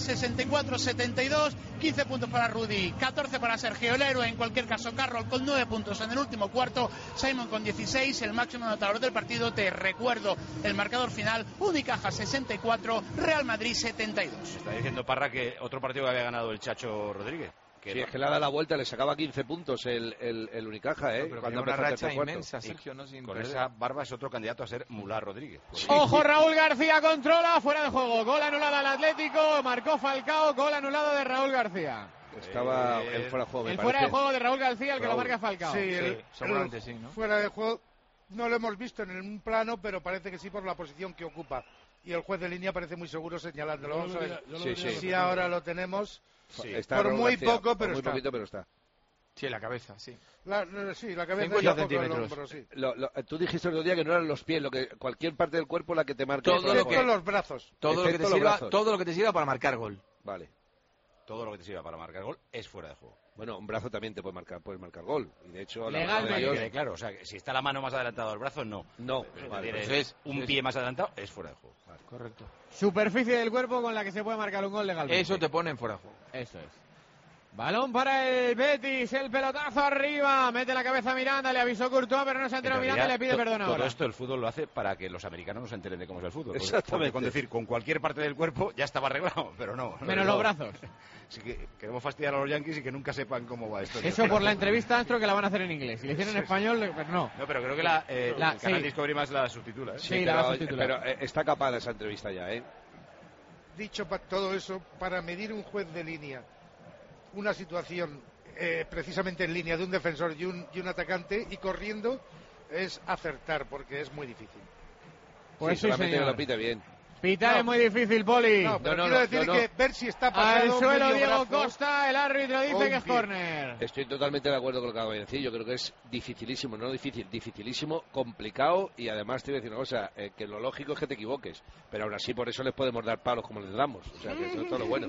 64-72. 15 puntos para Rudy, 14 para Sergio el héroe. En cualquier caso, Carroll con 9 puntos en el último cuarto. Simon con 16, el máximo anotador del partido. Te recuerdo el marcador final: Unicaja 64, Real Madrid 72.
Está diciendo Parra que otro partido que había ganado el Chacho Rodríguez.
Sí, es que le ha dado la vuelta, le sacaba 15 puntos el Unicaja, ¿eh?
Pero cuando una racha inmensa, Sergio, no sin
con esa barba es otro candidato a ser Mular Rodríguez.
Sí. Ojo, Raúl García controla, fuera de juego. Gol anulado al Atlético, marcó Falcao, gol anulado de Raúl García.
Estaba el fuera de juego.
El fuera de juego de Raúl García, el que lo marca Falcao.
Sí, seguramente sí, ¿no? Fuera de juego no lo hemos visto en un plano, pero parece que sí por la posición que ocupa. Y el juez de línea parece muy seguro señalándolo. Vamos a ver si ahora lo tenemos.
Sí,
por muy poco, pero
muy poquito, pero está.
Sí, la cabeza, sí.
La cabeza
50 centímetros.
Hombro, sí.
Tú dijiste el otro día que no eran los pies, cualquier parte del cuerpo la que te marca.
Todo lo que los brazos.
Todo lo que te sirva para marcar gol.
Vale.
Todo lo que te sirva para marcar gol es fuera de juego.
Bueno, un brazo también te puedes marcar gol. Y de hecho,
legalmente.
Claro, o sea, si está la mano más adelantada del brazo, no.
No,
tienes un pie más adelantado, es fuera de juego.
Vale. Correcto.
Superficie del cuerpo con la que se puede marcar un gol legalmente.
Eso te pone en fuera de juego.
Eso es. Balón para el Betis, el pelotazo arriba, mete la cabeza Miranda, le avisó Courtois, pero no se ha enterado Miranda y le pide perdón ahora.
Todo esto el fútbol lo hace para que los americanos no se enteren de cómo es el fútbol.
Exactamente.
Con decir, con cualquier parte del cuerpo ya estaba arreglado, pero no.
Menos los brazos.
Así que queremos fastidiar a los Yankees y que nunca sepan cómo va esto.
Eso por la entrevista Astro que la van a hacer en inglés. Si le hicieron en español, pues no.
No, pero creo que el canal Discovery más la subtitula.
Sí, la va a subtitular.
Pero está capada esa entrevista ya, ¿eh?
Dicho todo eso, para medir un juez de línea una situación precisamente en línea de un defensor y un atacante y corriendo es acertar porque es muy difícil.
Pues sí,
solamente
señor.
lo pita bien.
Pitar es muy difícil, Poli.
No, pero quiero decir que ver si está pasado.
Al suelo Diego Costa, el árbitro dice que es córner.
Estoy totalmente de acuerdo con lo que acabo de decir. Yo creo que es dificilísimo, no difícil, dificilísimo, complicado y además te voy a decir una cosa, que lo lógico es que te equivoques, pero aún así por eso les podemos dar palos como les damos. O sea, que eso es todo lo bueno.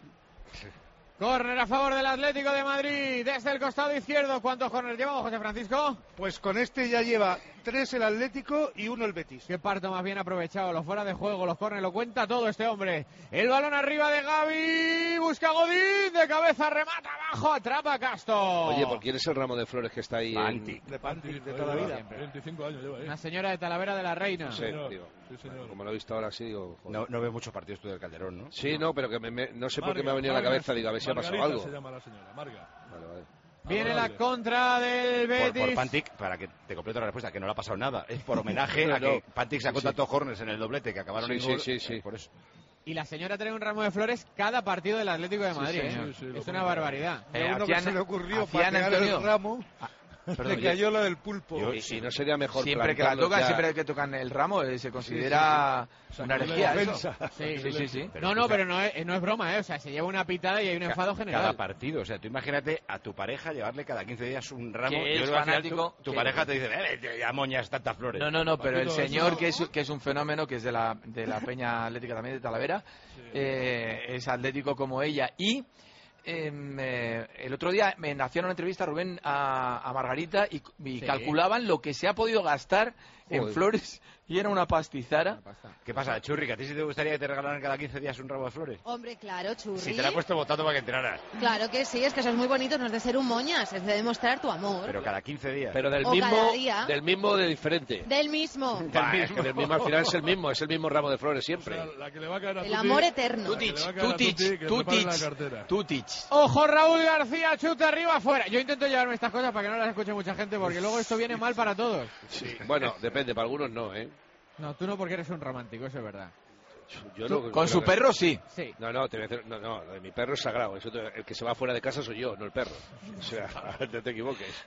Córner a favor del Atlético de Madrid, desde el costado izquierdo. ¿Cuántos córneres llevamos, José Francisco?
Pues con este ya lleva 3 el Atlético y 1 el Betis.
Qué parto más bien aprovechado, los fuera de juego, los córneres, lo cuenta todo este hombre. El balón arriba de Gavi, busca Godín, de cabeza remata abajo, atrapa Castro.
Oye, ¿por quién es el ramo de flores que está ahí?
De Pantic, de toda la vida.
25 años lleva ahí.
Una señora de Talavera de la Reina.
Sí, digo.
Sí, señor.
Como lo he visto ahora, sí, digo...
No veo muchos partidos tú del Calderón, ¿no?
Sí, no, pero que no sé por qué me ha venido a la cabeza, digo, a ver si ha pasado algo.
Se llama la señora, Marga.
Vale.
Viene la contra del Betis.
Por Pantic, para que te complete la respuesta, que no le ha pasado nada. Es por homenaje a que Pantic sacó tantos corners en el doblete que acabaron en gol.
Sí.
Por eso.
Y la señora trae un ramo de flores cada partido del Atlético de Madrid. Es una barbaridad.
A uno que se le ocurrió patear el ramo... Le cayó la del pulpo.
Y no sería mejor
siempre que la tocan, siempre que tocan el ramo, se considera una herejía.
Sí. No, pero no es broma, O sea, se lleva una pitada y hay un enfado general.
Cada partido, o sea, tú imagínate a tu pareja llevarle cada 15 días un ramo.
Que
yo
es
creo que
fanático.
Tu pareja te dice, ya moñas tantas flores.
No, pero el señor que es un fenómeno, que es de la Peña Atlética también de Talavera, es atlético como ella. Y el otro día me hacían una entrevista Rubén a Margarita y calculaban lo que se ha podido gastar en flores y era una pastizara.
¿Qué pasa, Churri? ¿Que a ti sí te gustaría que te regalaran cada 15 días un ramo de flores?
Hombre, claro, Churri.
Si te la he puesto votando para que entraras.
Claro que sí, es que eso es muy bonito, no es de ser un moñas, es de demostrar tu amor.
Pero cada 15 días.
Pero del mismo o de diferente.
Del mismo.
Es que del mismo al final es el mismo ramo de flores siempre.
O sea, la que le va a caer a
el amor eterno.
Tutich.
Ojo, Raúl García, chuta arriba, afuera. Yo intento llevarme estas cosas para que no las escuche mucha gente, porque luego esto viene mal para todos.
Sí. Bueno, depende, para algunos no,
No, tú no, porque eres un romántico, eso es verdad.
Con su perro sí.
No, te voy a decir, no, mi perro es sagrado. El que se va fuera de casa soy yo, no el perro. O sea, no te equivoques.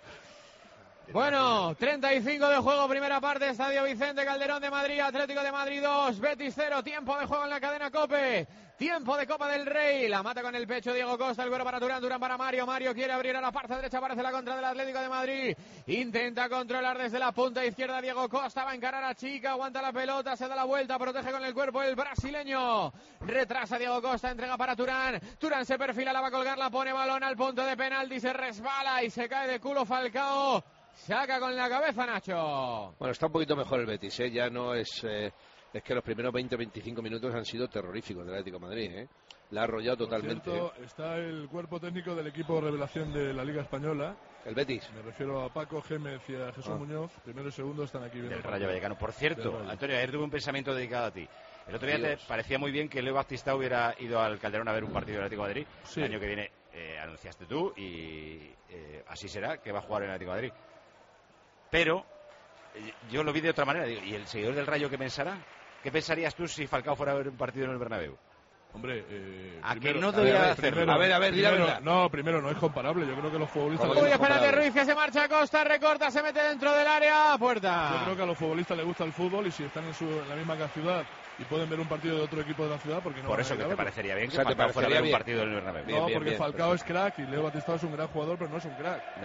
Bueno, 35 de juego, primera parte, Estadio Vicente Calderón de Madrid, Atlético de Madrid 2, Betis 0, tiempo de juego en la cadena COPE, tiempo de Copa del Rey, la mata con el pecho Diego Costa, el cuero para Turán, Turán para Mario quiere abrir a la parte derecha, aparece la contra del Atlético de Madrid, intenta controlar desde la punta izquierda Diego Costa, va a encarar a Chica, aguanta la pelota, se da la vuelta, protege con el cuerpo el brasileño, retrasa Diego Costa, entrega para Turán, Turán se perfila, la va a colgar, la pone balón al punto de penalti, se resbala y se cae de culo Falcao. Saca con la cabeza Nacho.
Bueno, está un poquito mejor el Betis, ya no es que los primeros 20-25 minutos han sido terroríficos del Atlético de Madrid, La ha arrollado totalmente.
Cierto, está el cuerpo técnico del equipo revelación de la Liga Española.
El Betis.
Me refiero a Paco Gémez y a Jesús Muñoz. Primero y segundo están aquí.
El Rayo Vallecano. Por cierto, Antonio, ayer tuve un pensamiento dedicado a ti. El otro día te parecía muy bien que Leo Baptista hubiera ido al Calderón a ver un partido del Atlético de Madrid. Sí. El año que viene anunciaste tú y así será, que va a jugar en el Atlético de Madrid. Pero yo lo vi de otra manera. Digo, ¿y el seguidor del Rayo qué pensará? ¿Qué pensarías tú si Falcao fuera a ver un partido en el Bernabéu?
Hombre,
¿a que no debería hacerlo?
A ver, di la verdad.
No, primero, no es comparable. Yo creo que los futbolistas...
Uy, espérate, Ruiz, que se marcha a Costa, recorta, se mete dentro del área, puerta.
Yo creo que a los futbolistas les gusta el fútbol y si están en la misma ciudad y pueden ver un partido de otro equipo de la ciudad, porque no.
Por eso que te parecería bien que Falcao fuera a ver un partido en el Bernabéu.
No, porque Falcao es crack y Leo Batista es un gran jugador, pero no es un crack.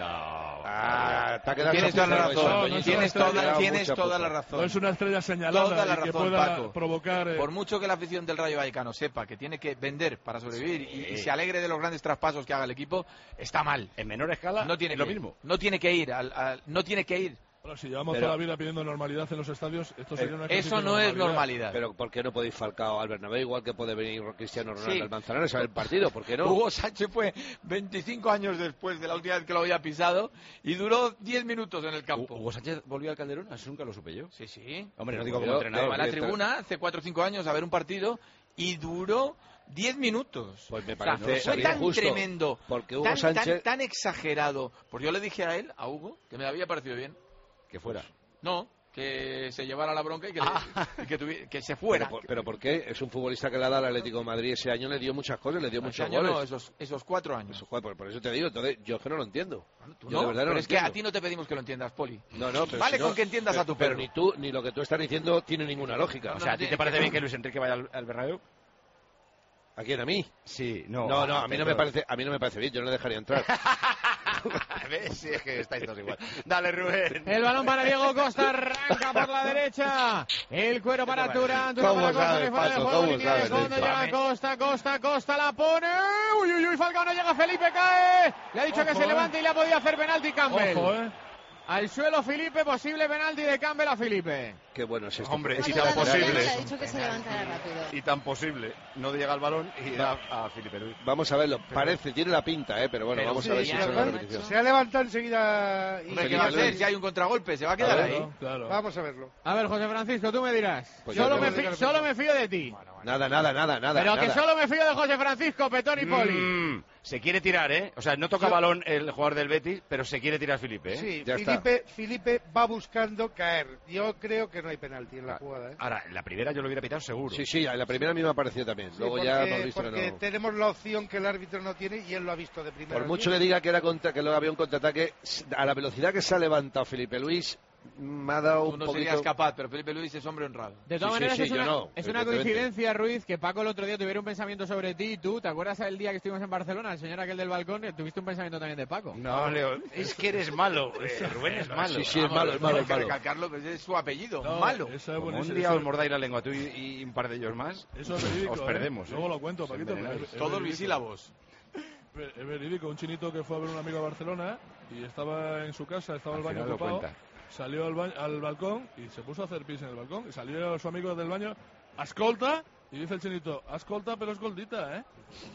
No.
Tienes toda la razón. Tienes toda la razón.
No es una estrella señalada
toda la razón,
que pueda
Paco.
Provocar.
Por mucho que la afición del Rayo Vallecano sepa que tiene que vender para sobrevivir y se alegre de los grandes traspasos que haga el equipo, está mal.
En menor escala
no tiene
lo mismo.
No tiene que ir. No tiene que ir.
Bueno, si llevamos toda la vida pidiendo normalidad en los estadios, esto sería una
eso no es normalidad.
Pero ¿por qué no podéis Falcao al Bernabéu igual que puede venir Cristiano Ronaldo al Manzanares a ver el partido? ¿Por qué no?
Hugo Sánchez fue 25 años después de la última vez que lo había pisado y duró 10 minutos en el campo.
¿Hugo Sánchez volvió al Calderón? Así nunca lo supe yo.
Sí.
Hombre, no digo como entrenador.
Va a la tribuna hace 4 o 5 años a ver un partido y duró 10 minutos.
Pues me parece
fue tan
justo,
tremendo,
porque Hugo Sánchez...
tan exagerado. Pues yo le dije a él, a Hugo, que me había parecido bien.
Que fuera.
No, que se llevara la bronca y que se fuera.
Pero ¿por qué? Es un futbolista que le ha dado al Atlético de Madrid ese año, le dio muchas cosas, le dio muchos goles.
No, esos 4 años.
Por eso te digo, entonces yo es que no lo entiendo.
Bueno, yo de verdad pero es que a ti no te pedimos que lo entiendas, Poli.
No, pero
vale
si
con que entiendas a tu perro.
Pero ni tú, ni lo que tú estás diciendo tiene ninguna lógica.
O sea, ¿a ti te parece bien que Luis Enrique vaya al Bernabéu?
¿A quién? ¿A mí?
Sí, no.
No, a mí no me parece bien, yo no le dejaría entrar.
¿Ves? Sí, es que estáis todos igual. Dale, Rubén.
El balón para Diego Costa, arranca por la derecha. El cuero para Turán, Turán para Costa, que fuera de juego, línea de fondo, llega Costa, la pone. Uy, Falcao no llega, Felipe cae. Le ha dicho que se levante y le ha podido hacer penalti Campbell.
Ojo,
Al suelo Felipe, posible penalti de Campbell a Felipe.
Qué bueno es esto.
Hombre, y tan posible.
Le ha dicho que se levantara rápido.
Y tan posible. No llega el balón y da a Felipe Luis.
Vamos a verlo. Parece, tiene la pinta, pero bueno, vamos a ver si es una repetición.
Se ha levantado enseguida.
¿Qué va a hacer? Si hay un contragolpe, se va a quedar ahí.
Claro. Vamos a verlo.
A ver, José Francisco, tú me dirás.
Pues
solo me fío de ti.
Bueno,
Nada.
Pero que solo me fío de José Francisco, Petón y Poli.
Se quiere tirar, ¿eh? O sea, no toca balón el jugador del Betis, pero se quiere tirar Felipe, ¿eh?
Sí, Felipe va buscando caer. Yo creo que no hay penalti en la jugada, ¿eh?
Ahora, en la primera yo lo hubiera pitado seguro.
Sí, en la primera a mí me ha parecido también.
Sí,
luego ya hemos visto
porque
que no.
tenemos la opción que el árbitro no tiene y él lo ha visto de primera.
Por mucho que diga que luego había un contraataque, a la velocidad que se ha levantado Felipe Luis, me ha dado un
Tú no
poquito...
serías capaz, pero Felipe Luis es hombre honrado.
De todas maneras, es una
evidentemente.
coincidencia, Ruiz, que Paco el otro día tuviera un pensamiento sobre ti y tú. ¿Te acuerdas el día que estuvimos en Barcelona, el señor aquel del balcón? Tuviste un pensamiento también de Paco.
No, Leo, es que eres malo. Rubén es malo.
Sí, es malo.
Hay que recalcarlo, pero es su apellido, malo.
Como un día os mordáis la lengua tú y un par de ellos más,
eso es verídico,
os perdemos.
Luego lo cuento, Paquito.
Todos bisílabos.
Es verídico, un chinito que fue a ver a un amigo a Barcelona y estaba en su casa, estaba el baño
final lo
ocupado,
cuenta.
salió al balcón y se puso a hacer pis en el balcón y salió su amigo del baño, ascolta, y dice el chinito, ascolta pero es goldita, ¿eh?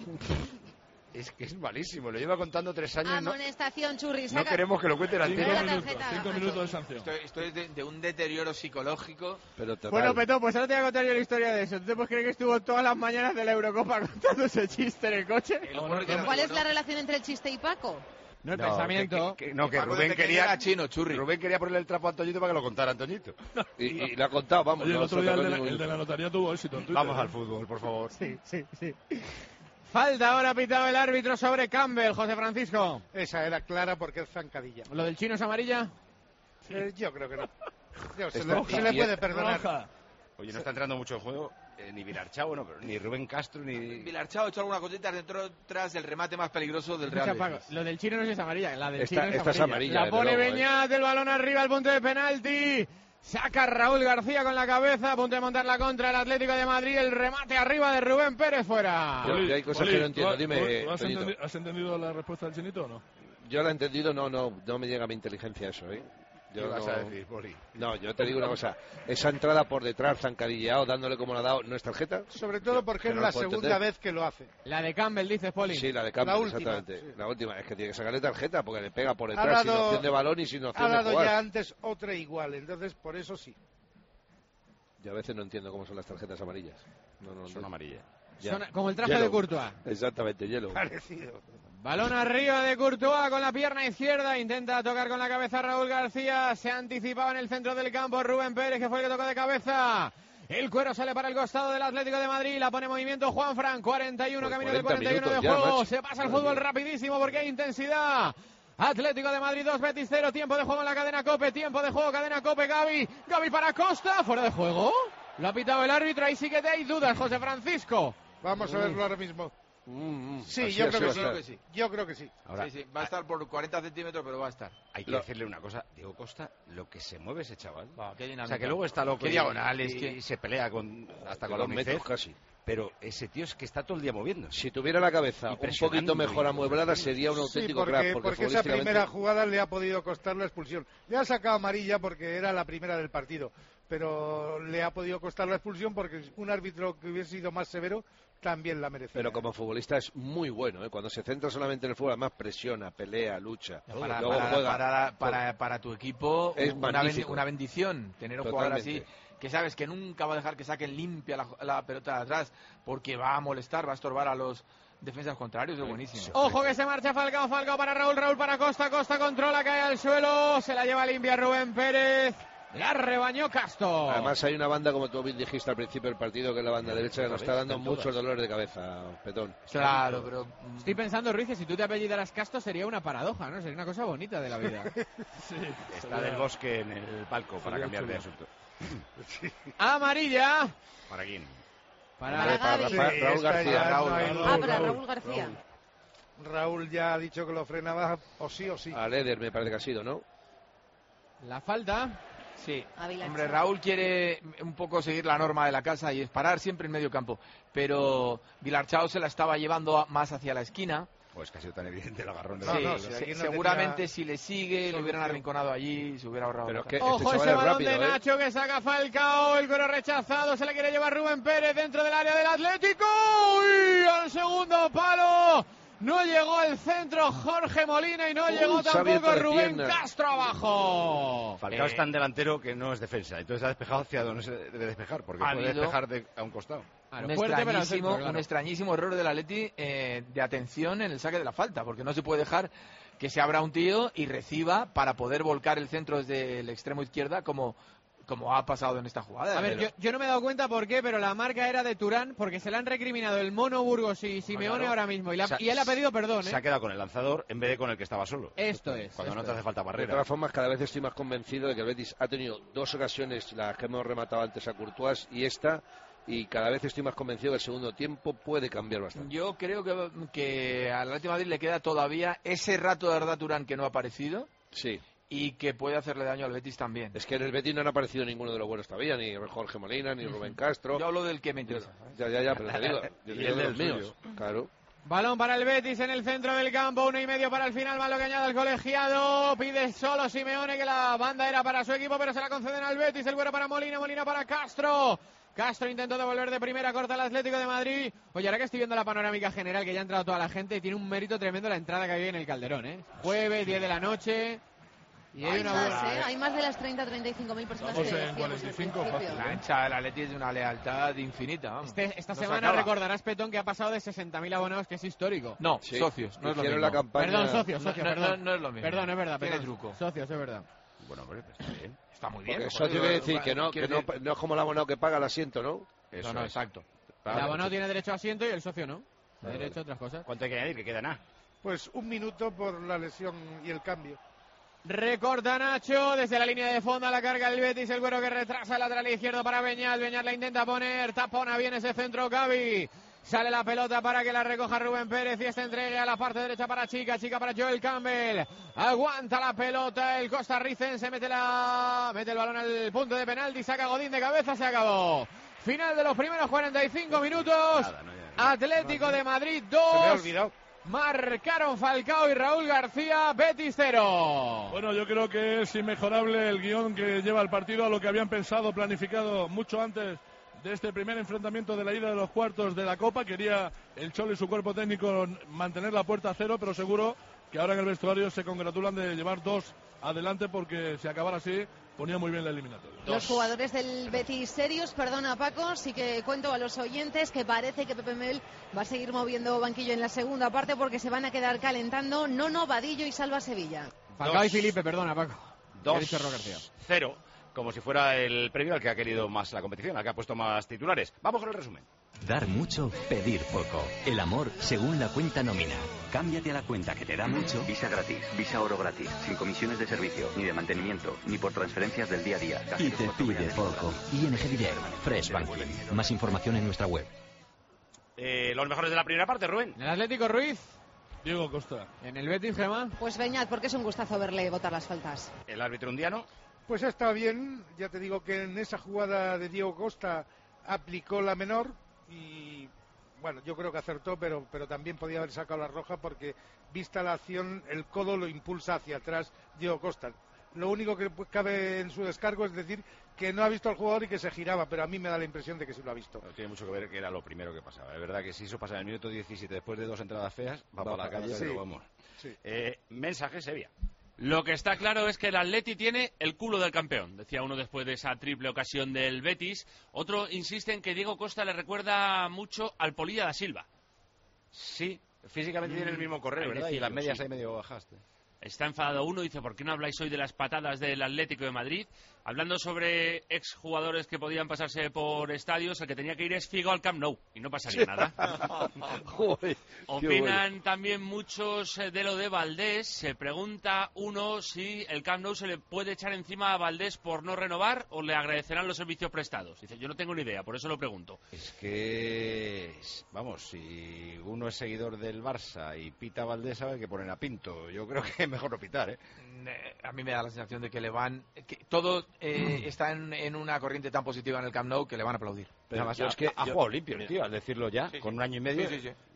Es que es malísimo, lo lleva contando 3 años.
Amonestación, Churri.
No queremos que lo cuente la
5 minutos de sanción.
Esto es de un deterioro psicológico.
Pero total.
Bueno, Petón, pues ahora te voy a contar yo la historia de eso. ¿Tú te puedes creer que estuvo todas las mañanas de la Eurocopa contando ese chiste en el coche?
¿Cuál es la relación entre el chiste y Paco?
No, el pensamiento.
Que
Paco
Rubén
desde que
quería
era chino, Churri.
Rubén quería ponerle el trapo a Antoñito para que lo contara Antoñito.
Y lo ha contado, vamos.
Oye, el
no
otro
se
día
perdió
el de la notaría tuvo éxito en Twitter.
Vamos al fútbol, por favor.
Sí. Falta ahora pitado el árbitro sobre Campbell, José Francisco.
Esa era clara porque es zancadilla.
¿Lo del chino es amarilla?
Yo creo que no. Se
Roja.
le puede perdonar.
Roja.
Oye, no está entrando mucho en juego ni Vilarchao, no, pero ni Rubén Castro, ni...
Vilarchao ha hecho alguna cosita dentro tras del remate más peligroso del Real
Escucha, Paco,
Betis.
lo del chino no es amarilla, la del
Esta
chino
es
es
amarilla,
La
desde
pone
luego,
Beñat, el balón arriba al punto de penalti. Saca Raúl García con la cabeza, a punto de montar la contra el Atlético de Madrid. El remate arriba de Rubén Pérez fuera.
Hay cosas que no entiendo. Dime,
¿Has entendido la respuesta del chinito o no?
Yo la he entendido, no me llega a mi inteligencia eso, ¿eh?
¿Qué vas a decir, Poli?
No, yo te digo una cosa. Esa entrada por detrás, zancadilleado, dándole como la ha dado, ¿no es tarjeta?
Sobre todo porque es la segunda vez que lo hace.
La de Campbell, dices, Poli.
Sí, la de Campbell,
La última,
exactamente.
sí.
La última, es que tiene que sacarle tarjeta porque le pega por detrás sin opción de balón y sin opción
ha
de
dado
jugar.
ya antes otra igual, entonces por eso sí.
Yo a veces no entiendo cómo son las tarjetas amarillas.
Son amarillas.
Como el traje de Courtois.
Exactamente, hielo.
Parecido.
Balón arriba de Courtois con la pierna izquierda. Intenta tocar con la cabeza Raúl García. Se anticipaba en el centro del campo Rubén Pérez, que fue el que tocó de cabeza. El cuero sale para el costado del Atlético de Madrid. La pone en movimiento Juanfran. 41,
Pues
camino del 41 de
ya,
juego.
macho.
Se pasa el fútbol rapidísimo porque hay intensidad. Atlético de Madrid 2, Betis 0. Tiempo de juego en la cadena COPE. Tiempo de juego, cadena COPE. Gavi para Costa. Fuera de juego. Lo ha pitado el árbitro. Ahí sí que hay dudas, José Francisco.
Vamos a verlo ahora mismo. Sí,
Así,
yo
así
creo
va a
que
estar.
sí. Yo creo que sí.
Ahora,
Sí, va a estar por 40 centímetros, pero va a estar.
hay que decirle una cosa. Diego Costa, lo que se mueve ese chaval.
Qué
O
dinámica.
sea, que luego está loco
Qué diagonales,
y se pelea hasta con
2
los
metros casi.
Pero ese tío es que está todo el día moviendo.
Si tuviera la cabeza
Y
un
presionando
poquito mejor
y-
amueblada sería un
Sí,
auténtico crack.
porque esa
futbolísticamente-
primera jugada le ha podido costar la expulsión. Le ha sacado amarilla porque era la primera del partido, pero le ha podido costar la expulsión porque un árbitro que hubiese sido más severo también la merecía.
Pero como futbolista es muy bueno, ¿eh? Cuando se centra solamente en el fútbol, además presiona, pelea, lucha. Luego juega.
Para tu equipo
Es magnífico.
una bendición tener un jugador así,
Totalmente.
que sabes que nunca va a dejar que saquen limpia la pelota de atrás, porque va a molestar, va a estorbar a los defensas contrarios, es buenísimo.
Ojo que se marcha Falcao para Raúl para Costa controla, cae al suelo, se la lleva limpia Rubén Pérez. La rebañó Casto.
Además hay una banda, como tú bien dijiste al principio del partido, que es la banda derecha, que nos está dando
están
muchos
todas.
dolores de cabeza, Petón.
Claro, pero
Estoy pensando, Ruiz, que si tú te apellidaras Casto sería una paradoja, ¿no? Sería una cosa bonita de la vida.
Está del Bosque en el palco para cambiar de asunto.
Amarilla.
¿Para quién?
Para Gavi.
Raúl García.
Para Raúl García.
Raúl ya ha dicho que lo frenaba o sí o sí.
A Leder me parece que ha sido, ¿no?
La falta.
sí.
A Vilarchao.
Hombre, Raúl quiere un poco seguir la norma de la casa y es parar siempre en medio campo, pero Vilarchao se la estaba llevando más hacia la esquina.
Pues que ha sido tan evidente el agarrón de
Sí,
la
si
se-
aquí no
seguramente
tenía
si le sigue lo hubieran
solución.
arrinconado allí, se hubiera ahorrado.
Pero
la
que
cara.
Ojo
este
ese
chaval es
balón
rápido,
de
¿eh?
Nacho que saca Falcao, el coro rechazado, se le quiere llevar Rubén Pérez dentro del área del Atlético. ¡Uy! Al segundo palo No llegó el centro Jorge Molina y no llegó tampoco Rubén Castro abajo.
Falcao es tan delantero que no es defensa. Entonces ha despejado hacia donde se debe despejar, porque puede despejar a un costado.
Un extrañísimo error del Atleti de atención en el saque de la falta, porque no se puede dejar que se abra un tío y reciba para poder volcar el centro desde el extremo izquierda como ha pasado en esta jugada.
A ver, yo no me he dado cuenta por qué, pero la marca era de Turán, porque se le han recriminado el Mono Burgos y Simeone ahora mismo, y él ha pedido perdón.
Se ha quedado con el lanzador en vez de con el que estaba solo.
Esto es.
Cuando no te hace falta barrera.
De todas formas, cada vez estoy más convencido de que el Betis ha tenido 2 ocasiones, las que hemos rematado antes a Courtois y esta, y cada vez estoy más convencido que el segundo tiempo puede cambiar bastante.
Yo creo que al Atlético de Madrid le queda todavía ese rato de Arda Turán que no ha aparecido.
Sí.
Y que puede hacerle daño al Betis también.
Es que en el Betis no han aparecido ninguno de los buenos todavía, ni Jorge Molina, ni Rubén Castro.
Yo hablo del que me interesa.
Ya, pero te digo, yo digo de los míos. Claro.
Balón para el Betis en el centro del campo, 1:30 para el final, más lo que añade el colegiado. Pide solo Simeone que la banda era para su equipo, pero se la conceden al Betis. El güero para Molina, Molina para Castro. Castro intentó devolver de primera, corta el Atlético de Madrid. Oye, ahora que estoy viendo la panorámica general, que ya ha entrado toda la gente, tiene un mérito tremendo la entrada que había en el Calderón, ¿eh? Jueves, 10 de la noche. Y hay
hay más de las 30-35.000 personas
que en 45.
La hinchada del Atleti es de una lealtad infinita. Vamos.
Esta semana recordarás, Petón, que ha pasado de 60.000 abonados, que es histórico.
No, sí. Socios, no es lo mismo.
La campaña...
Perdón, socios, perdón.
No es lo mismo.
Perdón, es verdad.
Tiene truco.
Socios, es verdad.
Bueno, hombre, está bien.
Está muy bien.
Porque socio quiere decir que no es como el abonado que paga el asiento, ¿no?
Eso no, exacto.
El abonado tiene derecho a asiento y el socio no. Tiene derecho a otras cosas.
¿Cuánto hay que añadir? Que queda nada.
Pues 1 minuto por la lesión y el cambio.
Recorta Nacho desde la línea de fondo a la carga el Betis, el güero que retrasa el lateral izquierdo para Beñat. Beñat la intenta poner, tapona bien ese centro Gavi. Sale la pelota para que la recoja Rubén Pérez y este entregue a la parte derecha para Chica para Joel Campbell. Aguanta la pelota el costarricense, mete el balón al punto de penalti, saca Godín de cabeza, se acabó. Final de los primeros 45 minutos. Atlético de Madrid 2.
Se me ha olvidado.
Marcaron Falcao y Raúl García, Betis 0.
Bueno, yo creo que es inmejorable el guión que lleva el partido a lo que habían pensado, planificado mucho antes de este primer enfrentamiento de la ida de los cuartos de la Copa. Quería el Cholo y su cuerpo técnico mantener la puerta a 0, pero seguro que ahora en el vestuario se congratulan de llevar 2 adelante, porque si acabara así ponía muy bien la eliminatoria.
Los jugadores del Betis serios, perdona Paco, sí que cuento a los oyentes que parece que Pepe Mel va a seguir moviendo banquillo en la segunda parte, porque se van a quedar calentando Nono, Vadillo y Salva Sevilla.
Falcao y Felipe, perdona Paco.
2-0, como si fuera el premio al que ha querido más la competición, al que ha puesto más titulares. Vamos con el resumen.
Dar mucho, pedir poco. El amor según la cuenta nómina. Cámbiate a la cuenta que te da mucho.
Visa gratis, Visa Oro gratis, sin comisiones de servicio, ni de mantenimiento, ni por transferencias del día a día.
Y te pide poco. ING Direct, Fresh Banking. Más información en nuestra web.
Los mejores de la primera parte, Rubén.
En el Atlético, Ruiz.
Diego Costa.
En el Betis, Gemma.
Pues Beñat, porque es un gustazo verle botar las faltas.
El árbitro undiano.
Pues está bien, ya te digo que en esa jugada de Diego Costa aplicó la menor y bueno, yo creo que acertó, pero también podía haber sacado la roja, porque vista la acción el codo lo impulsa hacia atrás Diego Costa. Lo único que cabe en su descargo es decir que no ha visto al jugador y que se giraba, pero a mí me da la impresión de que sí lo ha visto.
No tiene mucho que ver que era lo primero que pasaba. Es verdad que si eso pasa en el minuto 17 después de 2 entradas feas, va para la calle,
sí.
Pero vamos.
Sí.
Mensaje Sevilla.
Lo que está claro es que el Atleti tiene el culo del campeón, decía uno después de esa triple ocasión del Betis. Otro insiste en que Diego Costa le recuerda mucho al Polilla da Silva.
Sí, físicamente tiene el mismo correo, ¿verdad? Y las medias ahí medio bajaste.
Está enfadado uno, dice, ¿por qué no habláis hoy de las patadas del Atlético de Madrid? Hablando sobre exjugadores que podían pasarse por estadios, el que tenía que ir es Figo al Camp Nou, y no pasaría nada.
Joder,
opinan
bueno.
también muchos de lo de Valdés. Se pregunta uno si el Camp Nou se le puede echar encima a Valdés por no renovar o le agradecerán los servicios prestados. Dice, yo no tengo ni idea, por eso lo pregunto.
Es que, vamos, si uno es seguidor del Barça y pita a Valdés, sabe que ponen a Pinto. Yo creo que mejor no pitar, ¿eh?
A mí me da la sensación de que le van... que todo está en una corriente tan positiva en el Camp Nou que le van a aplaudir.
Pero es que ha jugado limpio, tío, al decirlo ya, sí, con 1 año y medio.
Sí.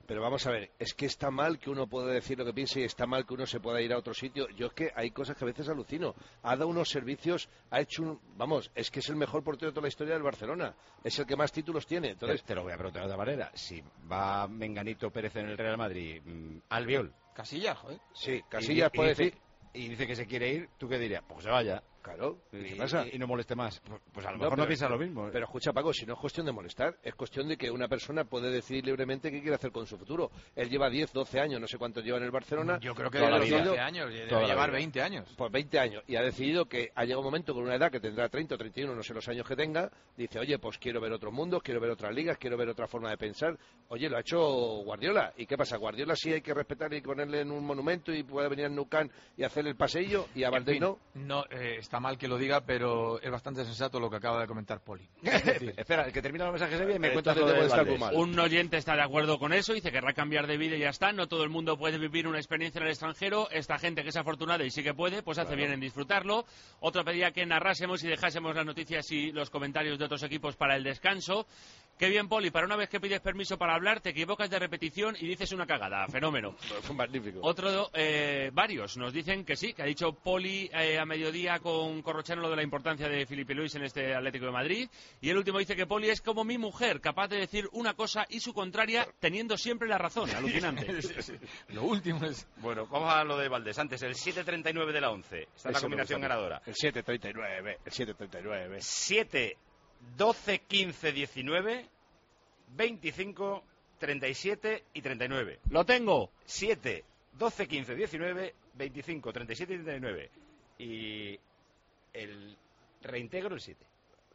Pero vamos a ver, es que está mal que uno pueda decir lo que piense y está mal que uno se pueda ir a otro sitio. Yo es que hay cosas que a veces alucino. Ha dado unos servicios, ha hecho vamos, es que es el mejor portero de toda la historia del Barcelona. Es el que más títulos tiene. Entonces
te lo voy a preguntar de otra manera. Si va Menganito Pérez en el Real Madrid, Albiol.
Casillas, joder.
Sí, Casillas puede decir.
Y dice que se quiere ir, ¿tú qué dirías? Pues que se vaya.
Claro,
¿qué pasa? Y no moleste más. Pues a lo mejor
pero,
no piensa lo mismo.
Pero escucha, Paco, si no es cuestión de molestar, es cuestión de que una persona puede decidir libremente qué quiere hacer con su futuro. Él lleva 10, 12 años, no sé cuánto lleva en el Barcelona.
Yo creo que debe 12 años, debe llevar 20 años.
Pues 20 años. Y ha decidido que ha llegado un momento con una edad que tendrá 30 o 31, no sé los años que tenga, dice, oye, pues quiero ver otros mundos, quiero ver otras ligas, quiero ver otra forma de pensar. Oye, lo ha hecho Guardiola. ¿Y qué pasa? Guardiola sí hay que respetar y ponerle en un monumento y puede venir a Nou Camp y hacerle el paseillo, y a Valdés no.
No, está mal que lo diga, pero es bastante sensato lo que acaba de comentar Poli.
Espera, el que termina los mensajes bien me cuenta
Un oyente está de acuerdo con eso, dice que querrá cambiar de vida y ya está. No todo el mundo puede vivir una experiencia en el extranjero. Esta gente que es afortunada y sí que puede, pues hace bien en disfrutarlo. Otro pedía que narrásemos y dejásemos las noticias y los comentarios de otros equipos para el descanso. Qué bien, Poli, para una vez que pides permiso para hablar, te equivocas de repetición y dices una cagada. Fenómeno.
Magnífico.
Varios nos dicen que sí, que ha dicho Poli a mediodía con Corrochano lo de la importancia de Filipe Luis en este Atlético de Madrid. Y el último dice que Poli es como mi mujer, capaz de decir una cosa y su contraria, teniendo siempre la razón. Alucinante.
Sí. Lo último es...
Bueno, vamos a lo de Valdés. Antes, el 7-39 de la 11. Está la combinación ganadora.
El 7-39, el 7-39.
7, 12, 15, 19, 25, 37 y 39.
¡Lo tengo!
7, 12, 15, 19, 25, 37 y 39. Y el reintegro el 7.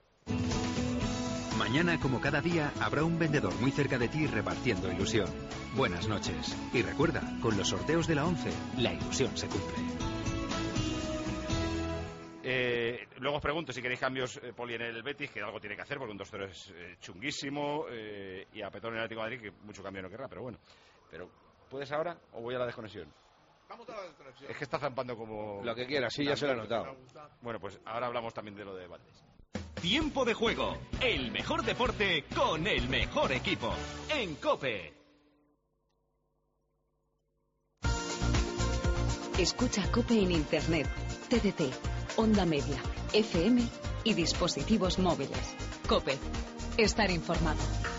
Mañana, como cada día, habrá un vendedor muy cerca de ti repartiendo ilusión. Buenas noches. Y recuerda, con los sorteos de la 11, la ilusión se cumple.
Luego os pregunto si queréis cambios, Poli, en el Betis, que algo tiene que hacer, porque un 2-0 es chunguísimo, y a Petón en el Atlético de Madrid, que mucho cambio no querrá, pero bueno. Pero, ¿puedes ahora o voy a la desconexión?
Vamos a la desconexión.
Es que está zampando como...
Lo que quiera, sí, ya se lo he notado.
Bueno, pues ahora hablamos también de lo de Valdés.
Tiempo de juego, el mejor deporte con el mejor equipo, en COPE.
Escucha COPE en Internet, TDT, onda media, FM y dispositivos móviles. COPE, estar informado.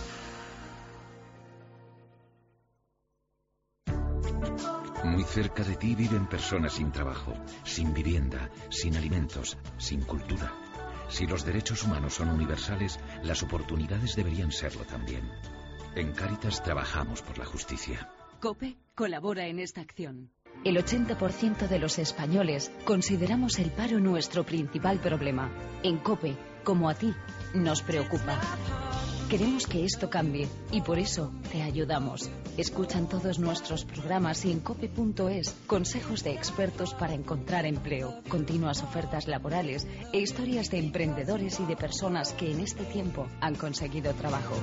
Muy cerca de ti viven personas sin trabajo, sin vivienda, sin alimentos, sin cultura. Si los derechos humanos son universales, las oportunidades deberían serlo también. En Cáritas trabajamos por la justicia.
COPE colabora en esta acción. El 80% de los españoles consideramos el paro nuestro principal problema. En COPE, como a ti, nos preocupa. Queremos que esto cambie y por eso te ayudamos. Escuchan todos nuestros programas y en cope.es consejos de expertos para encontrar empleo, continuas ofertas laborales e historias de emprendedores y de personas que en este tiempo han conseguido trabajo.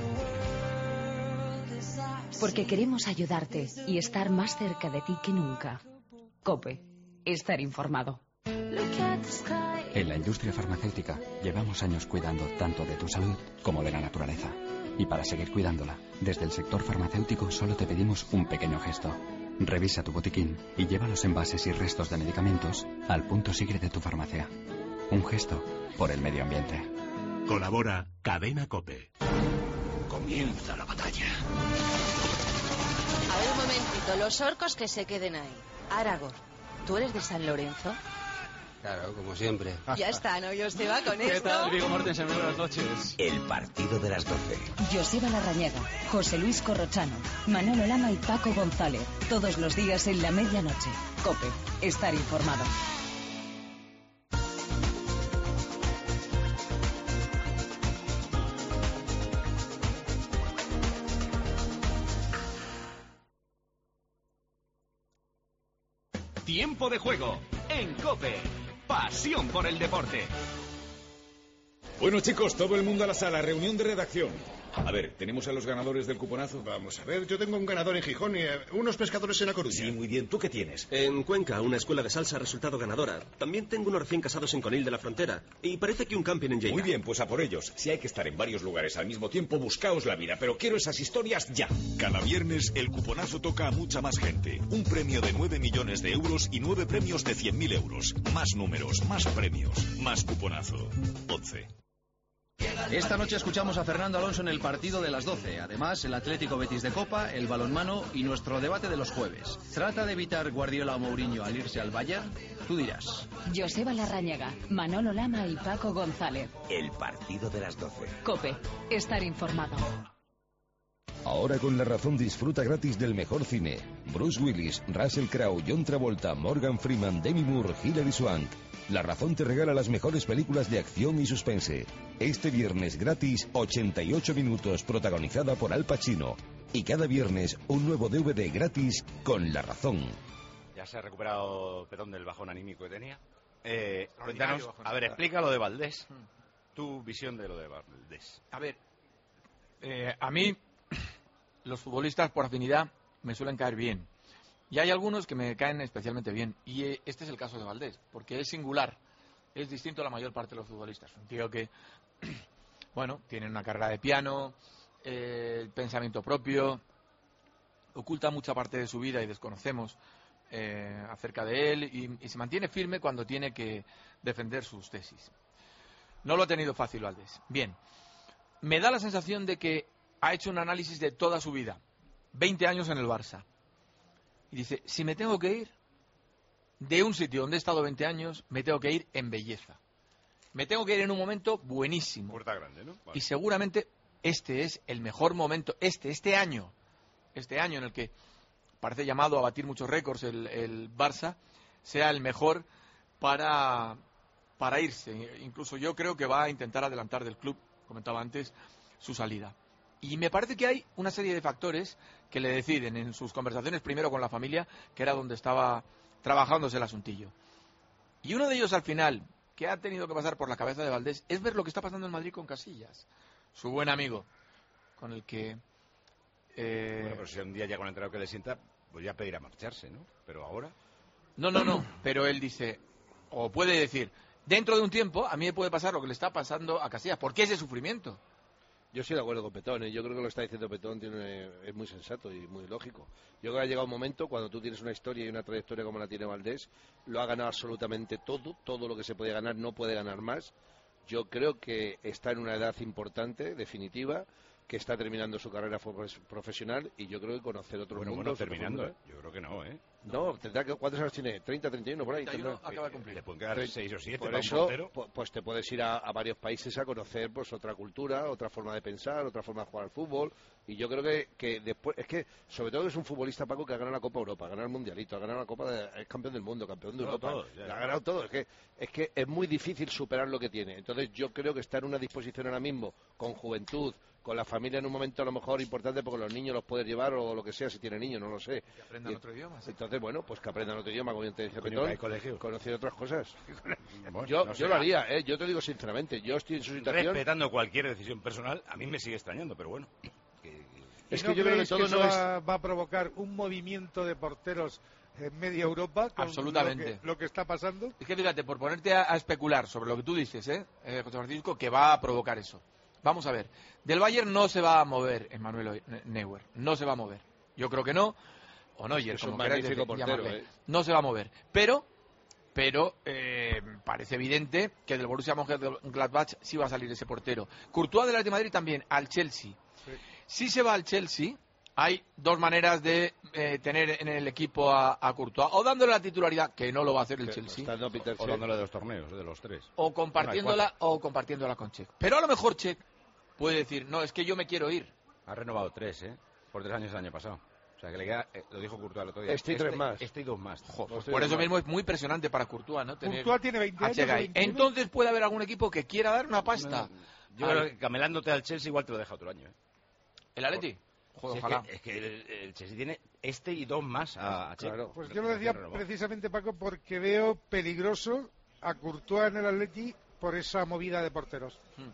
Porque queremos ayudarte y estar más cerca de ti que nunca. COPE, estar informado.
En la industria farmacéutica llevamos años cuidando tanto de tu salud como de la naturaleza. Y para seguir cuidándola, desde el sector farmacéutico solo te pedimos un pequeño gesto. Revisa tu botiquín y lleva los envases y restos de medicamentos al punto SIGRE de tu farmacia. Un gesto por el medio ambiente.
Colabora Cadena COPE.
Comienza la batalla.
A ver un momentito, los orcos que se queden ahí. Aragorn, ¿tú eres de San Lorenzo?
Claro, como siempre.
Ya está, ¿no? Yo se va con esto.
¿Qué tal, Viggo Mortensen? Buenas noches. El partido de las 12.
Joseba Larrañaga, José Luis Corrochano, Manolo Lama y Paco González. Todos los días en la medianoche. COPE, estar informado.
Tiempo de juego, en COPE. Pasión por el deporte.
Bueno, chicos, todo el mundo a la sala, reunión de redacción.
A ver, ¿tenemos a los ganadores del cuponazo?
Vamos a ver, yo tengo un ganador en Gijón y unos pescadores en A Coruña.
Sí, muy bien. ¿Tú qué tienes?
En Cuenca, una escuela de salsa ha resultado ganadora. También tengo unos recién casados en Conil de la Frontera. Y parece que un camping en Lleida.
Muy bien, pues a por ellos. Si hay que estar en varios lugares al mismo tiempo, buscaos la vida. Pero quiero esas historias ya.
Cada viernes el cuponazo toca a mucha más gente. Un premio de 9 millones de euros y 9 premios de 100.000 euros. Más números, más premios, más cuponazo. 11.
Esta noche escuchamos a Fernando Alonso en el partido de las 12. Además, el Atlético Betis de Copa, el balonmano y nuestro debate de los jueves. ¿Trata de evitar Guardiola o Mourinho al irse al Bayern? Tú dirás.
Joseba Larrañaga, Manolo Lama y Paco González.
El partido de las 12.
COPE. Estar informado.
Ahora con La Razón disfruta gratis del mejor cine. Bruce Willis, Russell Crowe, John Travolta, Morgan Freeman, Demi Moore, Hilary Swank. La Razón te regala las mejores películas de acción y suspense. Este viernes gratis, 88 minutos, protagonizada por Al Pacino. Y cada viernes un nuevo DVD gratis con La Razón.
¿Ya se ha recuperado Petón del bajón anímico que tenía? Cuéntanos, a ver, explica lo de Valdés. Tu visión de lo de Valdés.
A ver, a mí los futbolistas por afinidad me suelen caer bien. Y hay algunos que me caen especialmente bien. Y este es el caso de Valdés, porque es singular. Es distinto a la mayor parte de los futbolistas. Un tío que, bueno, tiene una carrera de piano, pensamiento propio, oculta mucha parte de su vida y desconocemos acerca de él, y se mantiene firme cuando tiene que defender sus tesis. No lo ha tenido fácil Valdés. Bien, me da la sensación de que ha hecho un análisis de toda su vida. 20 años en el Barça. Y dice, si me tengo que ir de un sitio donde he estado 20 años, me tengo que ir en belleza. Me tengo que ir en un momento buenísimo.
Puerta grande, ¿no? Vale.
Y seguramente este es el mejor momento, este año en el que parece llamado a batir muchos récords el Barça, sea el mejor para irse. Incluso yo creo que va a intentar adelantar del club, comentaba antes, su salida. Y me parece que hay una serie de factores que le deciden en sus conversaciones, primero con la familia, que era donde estaba trabajándose el asuntillo. Y uno de ellos al final, que ha tenido que pasar por la cabeza de Valdés, es ver lo que está pasando en Madrid con Casillas, su buen amigo, con el que...
Bueno, pero si un día llega un entrenador que le sienta, pues ya pedirá marcharse, ¿no? Pero ahora...
No, pero él dice, o puede decir, dentro de un tiempo a mí me puede pasar lo que le está pasando a Casillas. ¿Por qué ese sufrimiento?
Yo estoy de acuerdo con Petón, yo creo que lo que está diciendo Petón es muy sensato y muy lógico. Yo creo que ha llegado un momento cuando tú tienes una historia y una trayectoria como la tiene Valdés, lo ha ganado absolutamente todo lo que se puede ganar, no puede ganar más. Yo creo que está en una edad importante, definitiva, que está terminando su carrera profesional, y yo creo que conocer otros mundos...
Bueno, terminando, yo creo que no,
No, tendrá que... ¿Cuántos años tiene? 30, 31, por ahí.
31 acaba de cumplir.
Le pueden quedar 6 o 7.
Por eso, pues te puedes ir a varios países a conocer pues otra cultura, otra forma de pensar, otra forma de jugar al fútbol. Y yo creo que después... Es que, sobre todo, es un futbolista, Paco, que ha ganado la Copa Europa, ha ganado el Mundialito, ha ganado la Copa es campeón del mundo, campeón de Europa.
Todo,
ha ganado todo. Es que es muy difícil superar lo que tiene. Entonces, yo creo que está en una disposición ahora mismo, con juventud, con la familia, en un momento a lo mejor importante, porque los niños los puedes llevar o lo que sea, si tiene niños, no lo sé.
Que aprendan otro idioma. ¿Sí?
Entonces, bueno, pues que aprendan otro idioma, como te dice Petón, conocer otras cosas.
Bueno,
yo lo haría, yo te digo sinceramente, yo estoy en su situación...
Respetando cualquier decisión personal, a mí me sigue extrañando, pero bueno.
Es que yo creo que todo eso va a provocar un movimiento de porteros en media Europa con
absolutamente
lo que está pasando.
Es que fíjate, por ponerte a especular sobre lo que tú dices, José Francisco, que va a provocar eso. Vamos a ver, del Bayern no se va a mover Emmanuel Neuer, no se va a mover. Yo creo que no, o Neuer,
es un magnífico portero,
no se va a mover. Pero parece evidente que del Borussia Mönchengladbach sí va a salir ese portero. Courtois del Real de Madrid también, al Chelsea. Sí. Si se va al Chelsea, hay dos maneras de tener en el equipo a Courtois. O dándole la titularidad, que no lo va a hacer el Chelsea.
O dándole de los torneos, de los tres.
O compartiéndola con Čech. Pero a lo mejor Čech puede decir, no, es que yo me quiero ir.
Ha renovado 3, por 3 años el año pasado. O sea, que le queda, lo dijo Courtois el otro día.
Este y 3 más.
Este y 2 más.
Por eso mismo es muy impresionante para Courtois, ¿no?
Courtois tiene 20 años.
Entonces puede haber algún equipo que quiera dar una pasta.
Yo creo que camelándote al Chelsea igual te lo deja otro año.
¿El Atleti?
Ojalá. Es que el Chelsea tiene este y 2 más a Čech.
Claro. Pues yo lo decía precisamente, Paco, porque veo peligroso a Courtois en el Atleti por esa movida de porteros.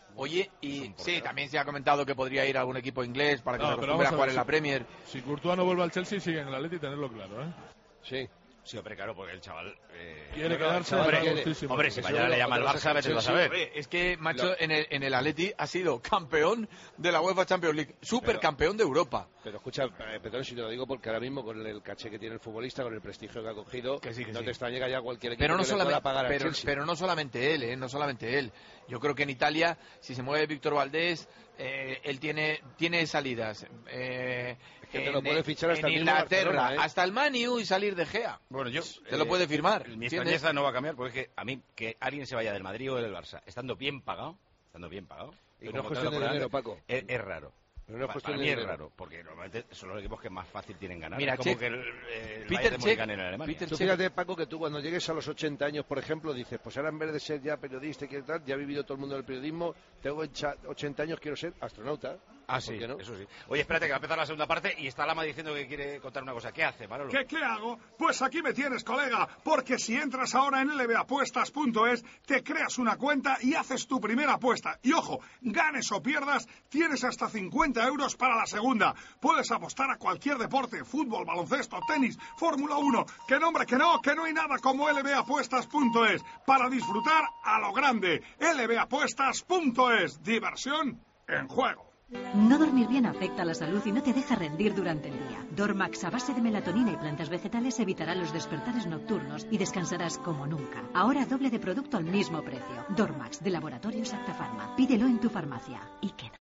Oye, y sí, también se ha comentado que podría ir a algún equipo inglés para que se
pero
acostumbre a
vamos
jugar
ver,
en la Premier.
Si Courtois no vuelve al Chelsea, sigue en el Atleti, tenerlo claro, ¿eh?
Sí.
Sí, hombre, claro, porque el chaval...
quiere quedarse.
Hombre, si mañana le llama al Barça, vete a saber.
Es que, macho, en el Atleti ha sido campeón de la UEFA Champions League, supercampeón de Europa.
Pero escucha, Petón, si te lo digo porque ahora mismo con el caché que tiene el futbolista, con el prestigio que ha cogido, no te extraña que haya cualquier equipo que le pueda pagar al Chelsea.
Pero no solamente él, no solamente él. Yo creo que en Italia, si se mueve Víctor Valdés, él tiene salidas.
Que te lo puede fichar hasta
en
el mismo
Inglaterra,
Barcelona,
hasta el Man U y salir de Gea.
Bueno, yo...
Te lo puede firmar.
Mi extrañeza no va a cambiar, porque es que a mí, que alguien se vaya del Madrid o del Barça, estando bien pagado,
y no es cuestión de dinero, Paco.
Es raro.
Pero no es cuestión
para
de
mí
dinero.
es raro, porque normalmente son los equipos que más fácil tienen ganar.
Mira,
es como
Check,
que el
Peter
Bayern de
Check,
Múnich gane en Alemania.
Tú fíjate, Paco, que tú cuando llegues a los 80 años, por ejemplo, dices, pues ahora en vez de ser ya periodista y que tal, ya he vivido todo el mundo del periodismo, tengo 80 años, quiero ser astronauta.
Ah, sí,
no?
eso sí. Oye, espérate que va a empezar la segunda parte y está Lama diciendo que quiere contar una cosa. ¿Qué hace, Manolo?
¿Qué hago? Pues aquí me tienes, colega, porque si entras ahora en lbapuestas.es, te creas una cuenta y haces tu primera apuesta. Y ojo, ganes o pierdas, tienes hasta 50 euros para la segunda. Puedes apostar a cualquier deporte, fútbol, baloncesto, tenis, Fórmula 1. Que nombre, que no hay nada como lbapuestas.es. Para disfrutar a lo grande. lbapuestas.es. Diversión en juego.
No dormir bien afecta a la salud y no te deja rendir durante el día. Dormax a base de melatonina y plantas vegetales evitará los despertares nocturnos y descansarás como nunca. Ahora doble de producto al mismo precio. Dormax de Laboratorios Acta Pharma. Pídelo en tu farmacia. Y queda.